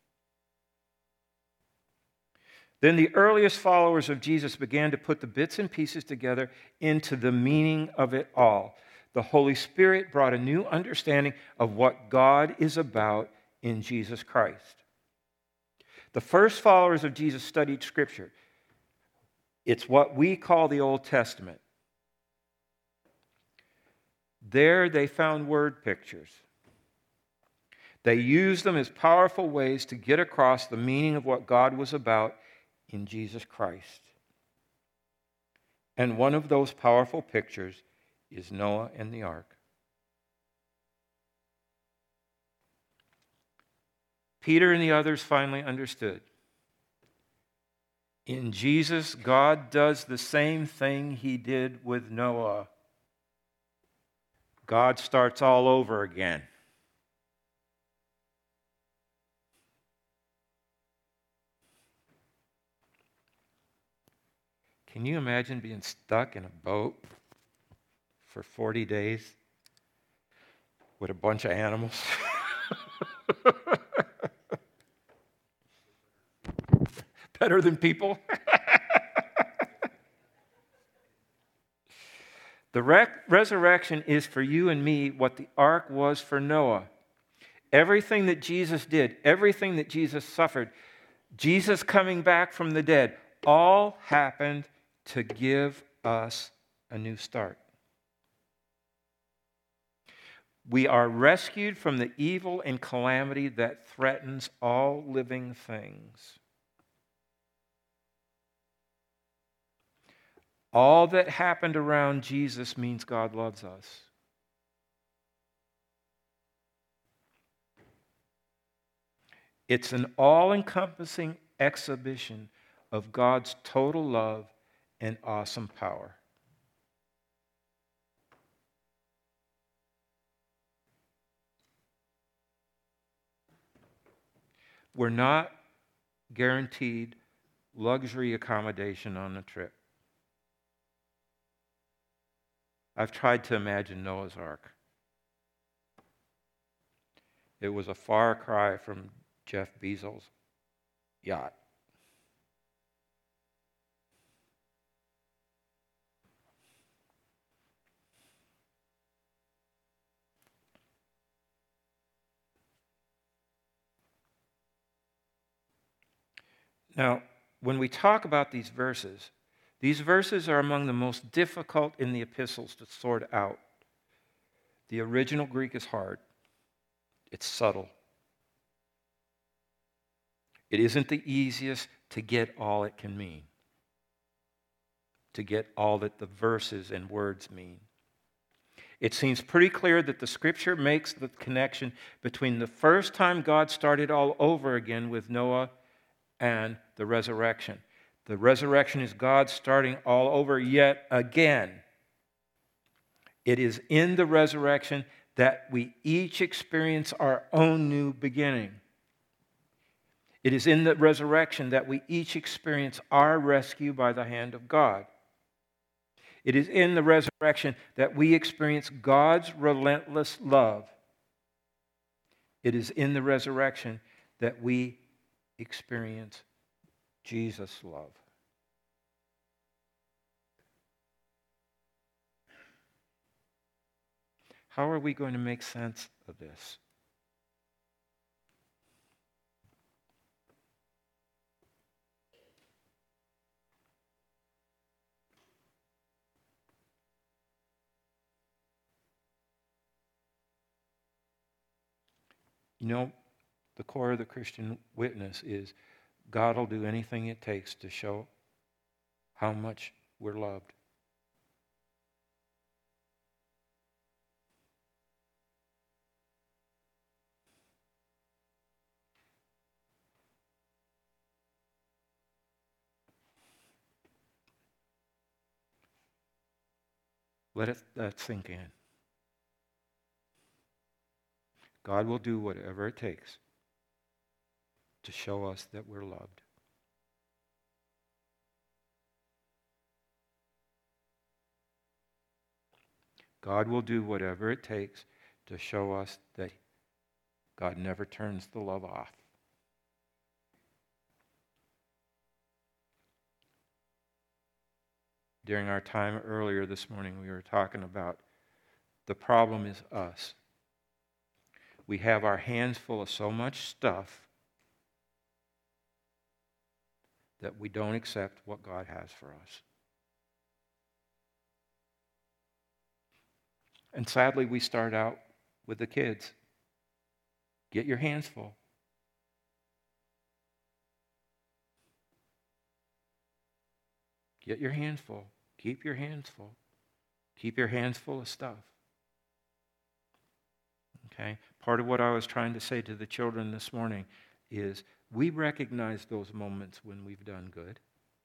Then the earliest followers of Jesus began to put the bits and pieces together into the meaning of it all. The Holy Spirit brought a new understanding of what God is about in Jesus Christ. The first followers of Jesus studied Scripture. It's what we call the Old Testament. There they found word pictures. They used them as powerful ways to get across the meaning of what God was about in Jesus Christ. And one of those powerful pictures is Noah and the ark. Peter and the others finally understood. In Jesus, God does the same thing he did with Noah. God starts all over again. Can you imagine being stuck in a boat for forty days with a bunch of animals? Better than people? The rec- resurrection is for you and me what the ark was for Noah. Everything that Jesus did, everything that Jesus suffered, Jesus coming back from the dead, all happened to give us a new start. We are rescued from the evil and calamity that threatens all living things. All that happened around Jesus means God loves us. It's an all-encompassing exhibition of God's total love and awesome power. We're not guaranteed luxury accommodation on the trip. I've tried to imagine Noah's Ark. It was a far cry from Jeff Bezos' yacht. Now, when we talk about these verses, these verses are among the most difficult in the epistles to sort out. The original Greek is hard. It's subtle. It isn't the easiest to get all it can mean, to get all that the verses and words mean. It seems pretty clear that the Scripture makes the connection between the first time God started all over again with Noah and the resurrection. The resurrection is God starting all over yet again. It is in the resurrection that we each experience our own new beginning. It is in the resurrection that we each experience our rescue by the hand of God. It is in the resurrection that we experience God's relentless love. It is in the resurrection that we experience Jesus' love. How are we going to make sense of this? You know, the core of the Christian witness is God will do anything it takes to show how much we're loved. Let it, that sink in. God will do whatever it takes to show us that we're loved. God will do whatever it takes to show us that God never turns the love off. During our time earlier this morning, we were talking about the problem is us. We have our hands full of so much stuff that we don't accept what God has for us. And sadly, we start out with the kids. Get your hands full. Get your hands full. Keep your hands full. Keep your hands full of stuff. Okay? Part of what I was trying to say to the children this morning is we recognize those moments when we've done good.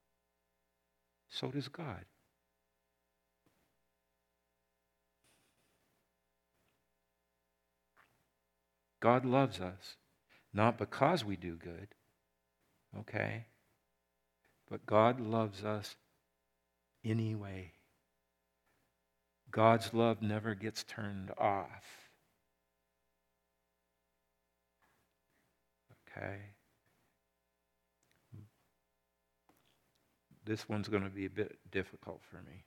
So does God. God loves us, not because we do good, okay? But God loves us anyway. God's love never gets turned off. Okay? This one's going to be a bit difficult for me.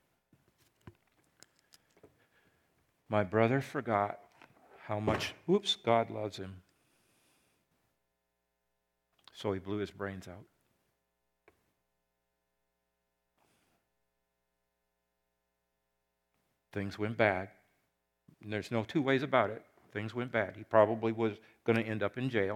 My brother forgot how much, whoops, God loves him. So he blew his brains out. Things went bad. And there's no two ways about it. Things went bad. He probably was going to end up in jail.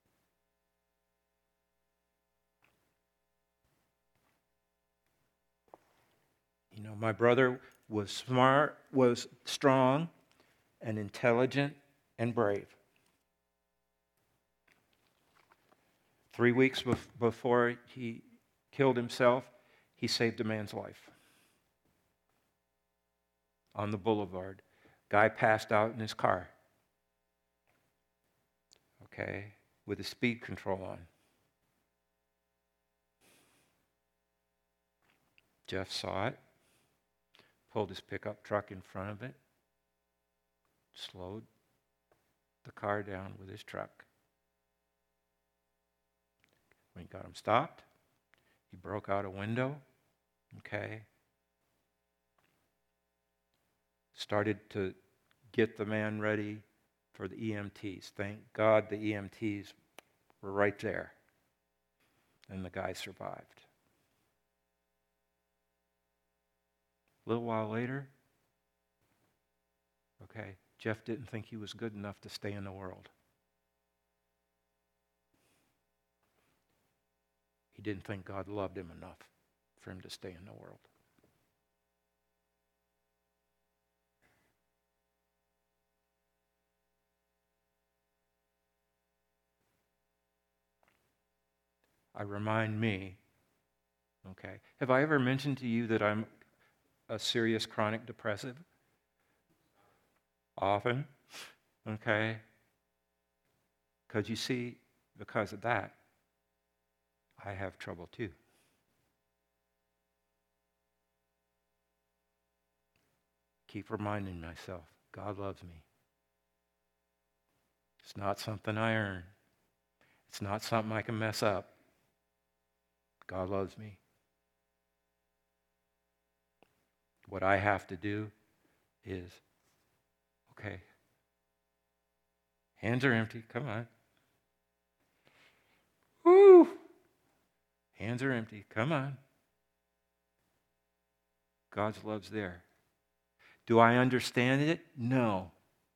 You know, my brother was smart, was strong, and intelligent and brave. Three weeks bef- before he killed himself, he saved a man's life. On the boulevard. Guy passed out in his car. Okay, with the speed control on. Jeff saw it, pulled his pickup truck in front of it, slowed the car down with his truck. When he got him stopped, he broke out a window, okay, started to get the man ready for the E M Ts. Thank God the E M Ts were right there, and the guy survived. A little while later, okay, Jeff didn't think he was good enough to stay in the world. He didn't think God loved him enough for him to stay in the world. I remind me, okay, have I ever mentioned to you that I'm a serious chronic depressive? Often, okay? Because you see, because of that, I have trouble too. Keep reminding myself, God loves me. It's not something I earn. It's not something I can mess up. God loves me. What I have to do is, okay, hands are empty, come on. Woo! Hands are empty, come on. God's love's there. Do I understand it? No.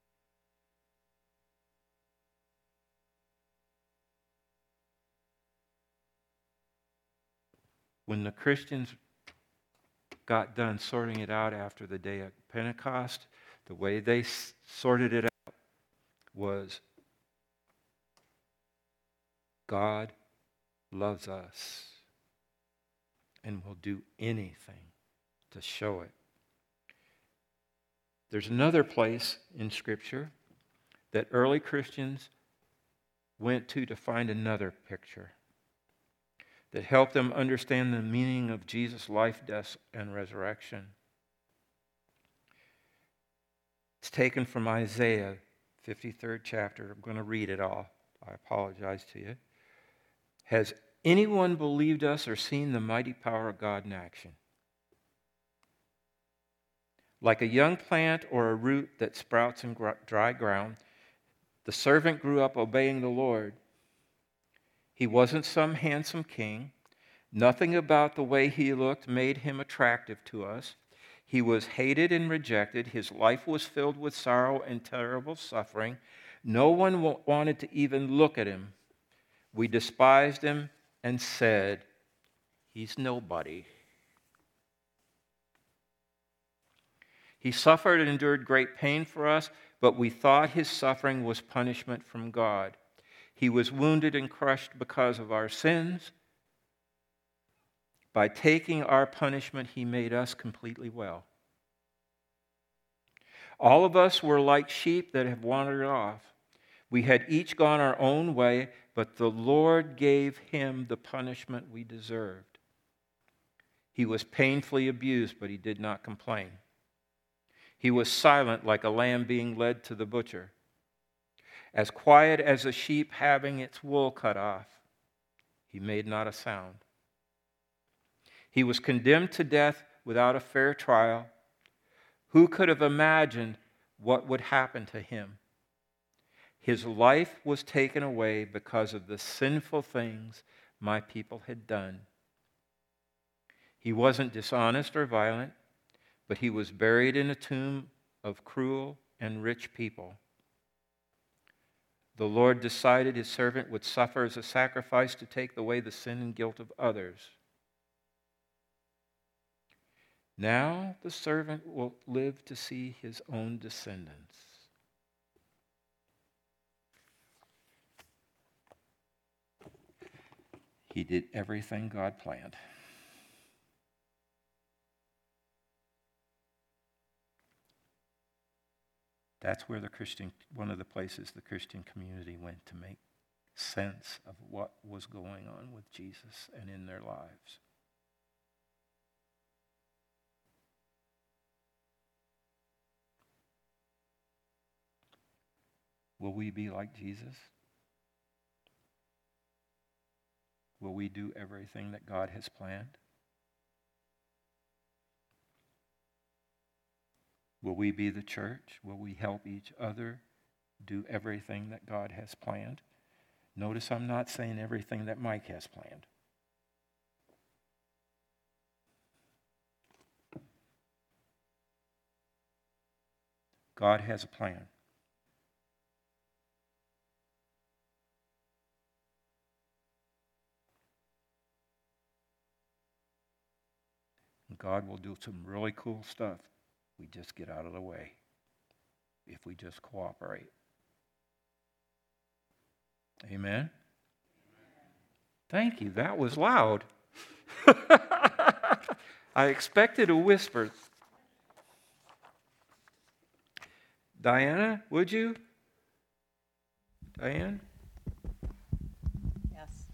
When the Christians got done sorting it out after the day of Pentecost, the way they s- sorted it out was God loves us and will do anything to show it. There's another place in Scripture that early Christians went to to find another picture that helped them understand the meaning of Jesus' life, death, and resurrection. It's taken from Isaiah, fifty-third chapter. I'm going to read it all. I apologize to you. Has anyone believed us or seen the mighty power of God in action? Like a young plant or a root that sprouts in dry ground, the servant grew up obeying the Lord. He wasn't some handsome king. Nothing about the way he looked made him attractive to us. He was hated and rejected. His life was filled with sorrow and terrible suffering. No one wanted to even look at him. We despised him and said, he's nobody. He suffered and endured great pain for us, but we thought his suffering was punishment from God. He was wounded and crushed because of our sins. By taking our punishment, he made us completely well. All of us were like sheep that have wandered off. We had each gone our own way, but the Lord gave him the punishment we deserved. He was painfully abused, but he did not complain. He was silent like a lamb being led to the butcher, as quiet as a sheep having its wool cut off. He made not a sound. He was condemned to death without a fair trial. Who could have imagined what would happen to him? His life was taken away because of the sinful things my people had done. He wasn't dishonest or violent, but he was buried in a tomb of cruel and rich people. The Lord decided his servant would suffer as a sacrifice to take away the sin and guilt of others. Now the servant will live to see his own descendants. He did everything God planned. That's where the Christian, one of the places the Christian community went to make sense of what was going on with Jesus and in their lives. Will we be like Jesus? Will we do everything that God has planned? Will we be the church? Will we help each other do everything that God has planned? Notice I'm not saying everything that Mike has planned. God has a plan. And God will do some really cool stuff. We just get out of the way if we just cooperate. Amen? Thank you. That was loud. I expected a whisper. Diana, would you? Diane? Yes.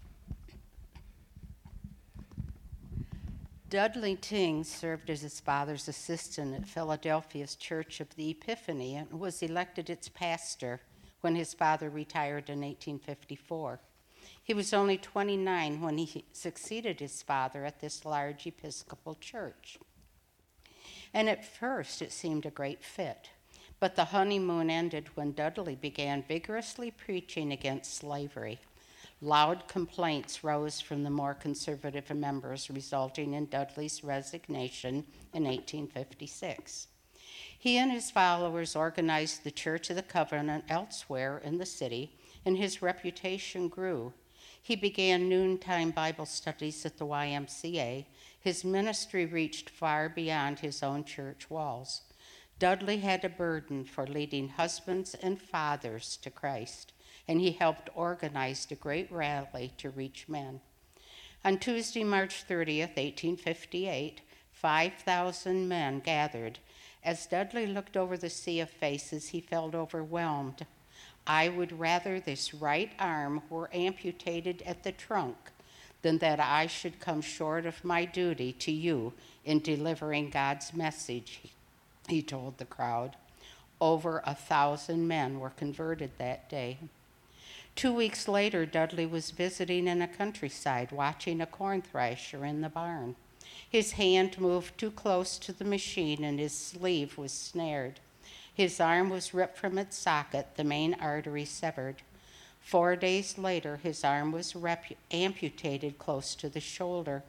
Dudley Ting served as his father's assistant at Philadelphia's Church of the Epiphany and was elected its pastor when his father retired in eighteen fifty-four. He was only twenty-nine when he succeeded his father at this large Episcopal church. And at first it seemed a great fit. But the honeymoon ended when Dudley began vigorously preaching against slavery. Loud complaints rose from the more conservative members, resulting in Dudley's resignation in eighteen fifty-six. He and his followers organized the Church of the Covenant elsewhere in the city, and his reputation grew. He began noontime Bible studies at the Y M C A. His ministry reached far beyond his own church walls. Dudley had a burden for leading husbands and fathers to Christ, and he helped organize a great rally to reach men. On Tuesday, March thirtieth, eighteen fifty-eight, five thousand men gathered. As Dudley looked over the sea of faces, he felt overwhelmed. I would rather this right arm were amputated at the trunk than that I should come short of my duty to you in delivering God's message, he told the crowd. Over a thousand men were converted that day. Two weeks later, Dudley was visiting in a countryside, watching a corn thresher in the barn. His hand moved too close to the machine and his sleeve was snared. His arm was ripped from its socket, the main artery severed. Four days later, his arm was rep- amputated close to the shoulder.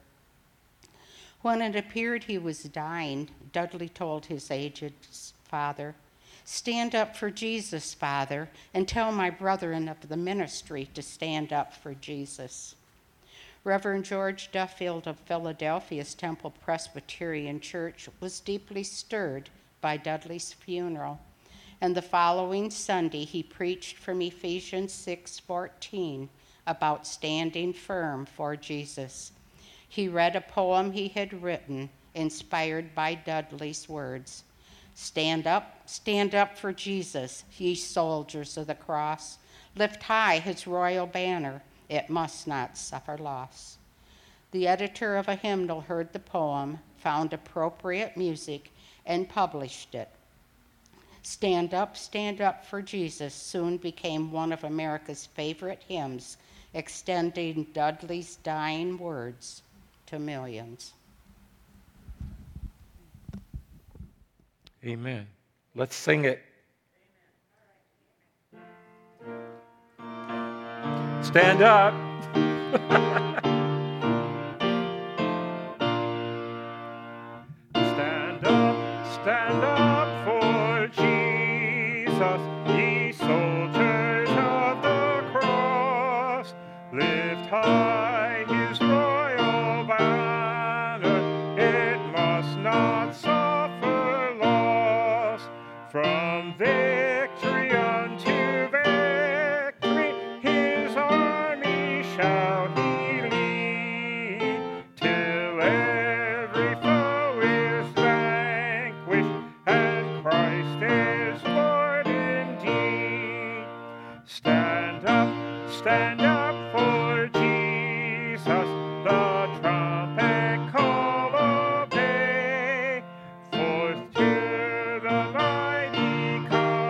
When it appeared he was dying, Dudley told his aged father, "Stand up for Jesus, Father, and tell my brethren of the ministry to stand up for Jesus." Reverend George Duffield of Philadelphia's Temple Presbyterian Church was deeply stirred by Dudley's funeral, and the following Sunday he preached from Ephesians six fourteen about standing firm for Jesus. He read a poem he had written, inspired by Dudley's words. "Stand up, stand up for Jesus, ye soldiers of the cross. Lift high his royal banner, it must not suffer loss." The editor of a hymnal heard the poem, found appropriate music, and published it. "Stand Up, Stand Up for Jesus" soon became one of America's favorite hymns, extending Dudley's dying words to millions. Amen. Let's sing it. Stand up. Stand up, stand up for Jesus, ye soldiers of the cross. Lift high his royal banner, it must not suffer loss. From victory unto victory, his army shall he lead, till every foe is vanquished, and Christ is Lord indeed. Stand up, stand up for Jesus, the trumpet call obey, forth to the mighty cause.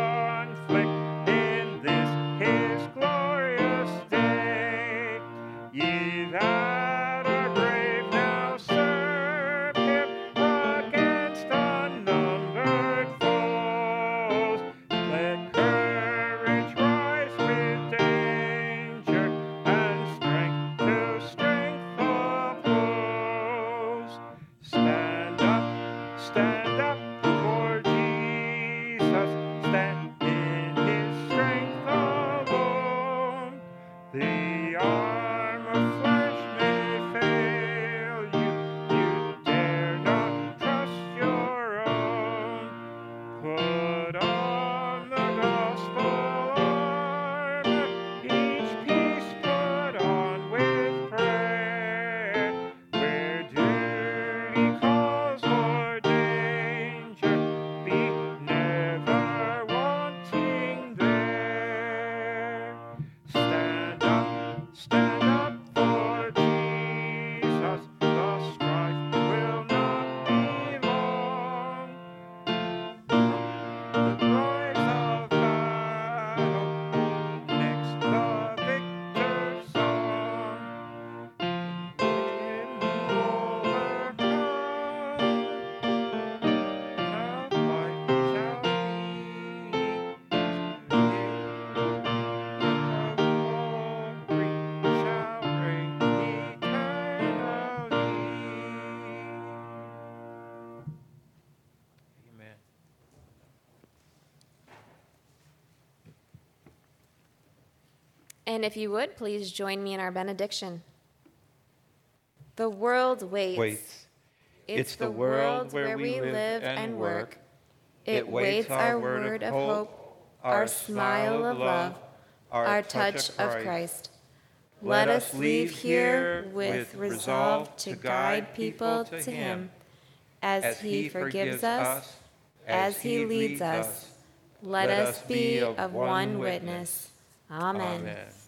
And if you would, please join me in our benediction. The world waits. Waits. It's the world where we live and work. It waits our word of hope, our smile of love, our touch of Christ. Let us leave here with resolve to guide people to Him as He forgives us, as He leads us. Let us be of one witness. Amen. Amen.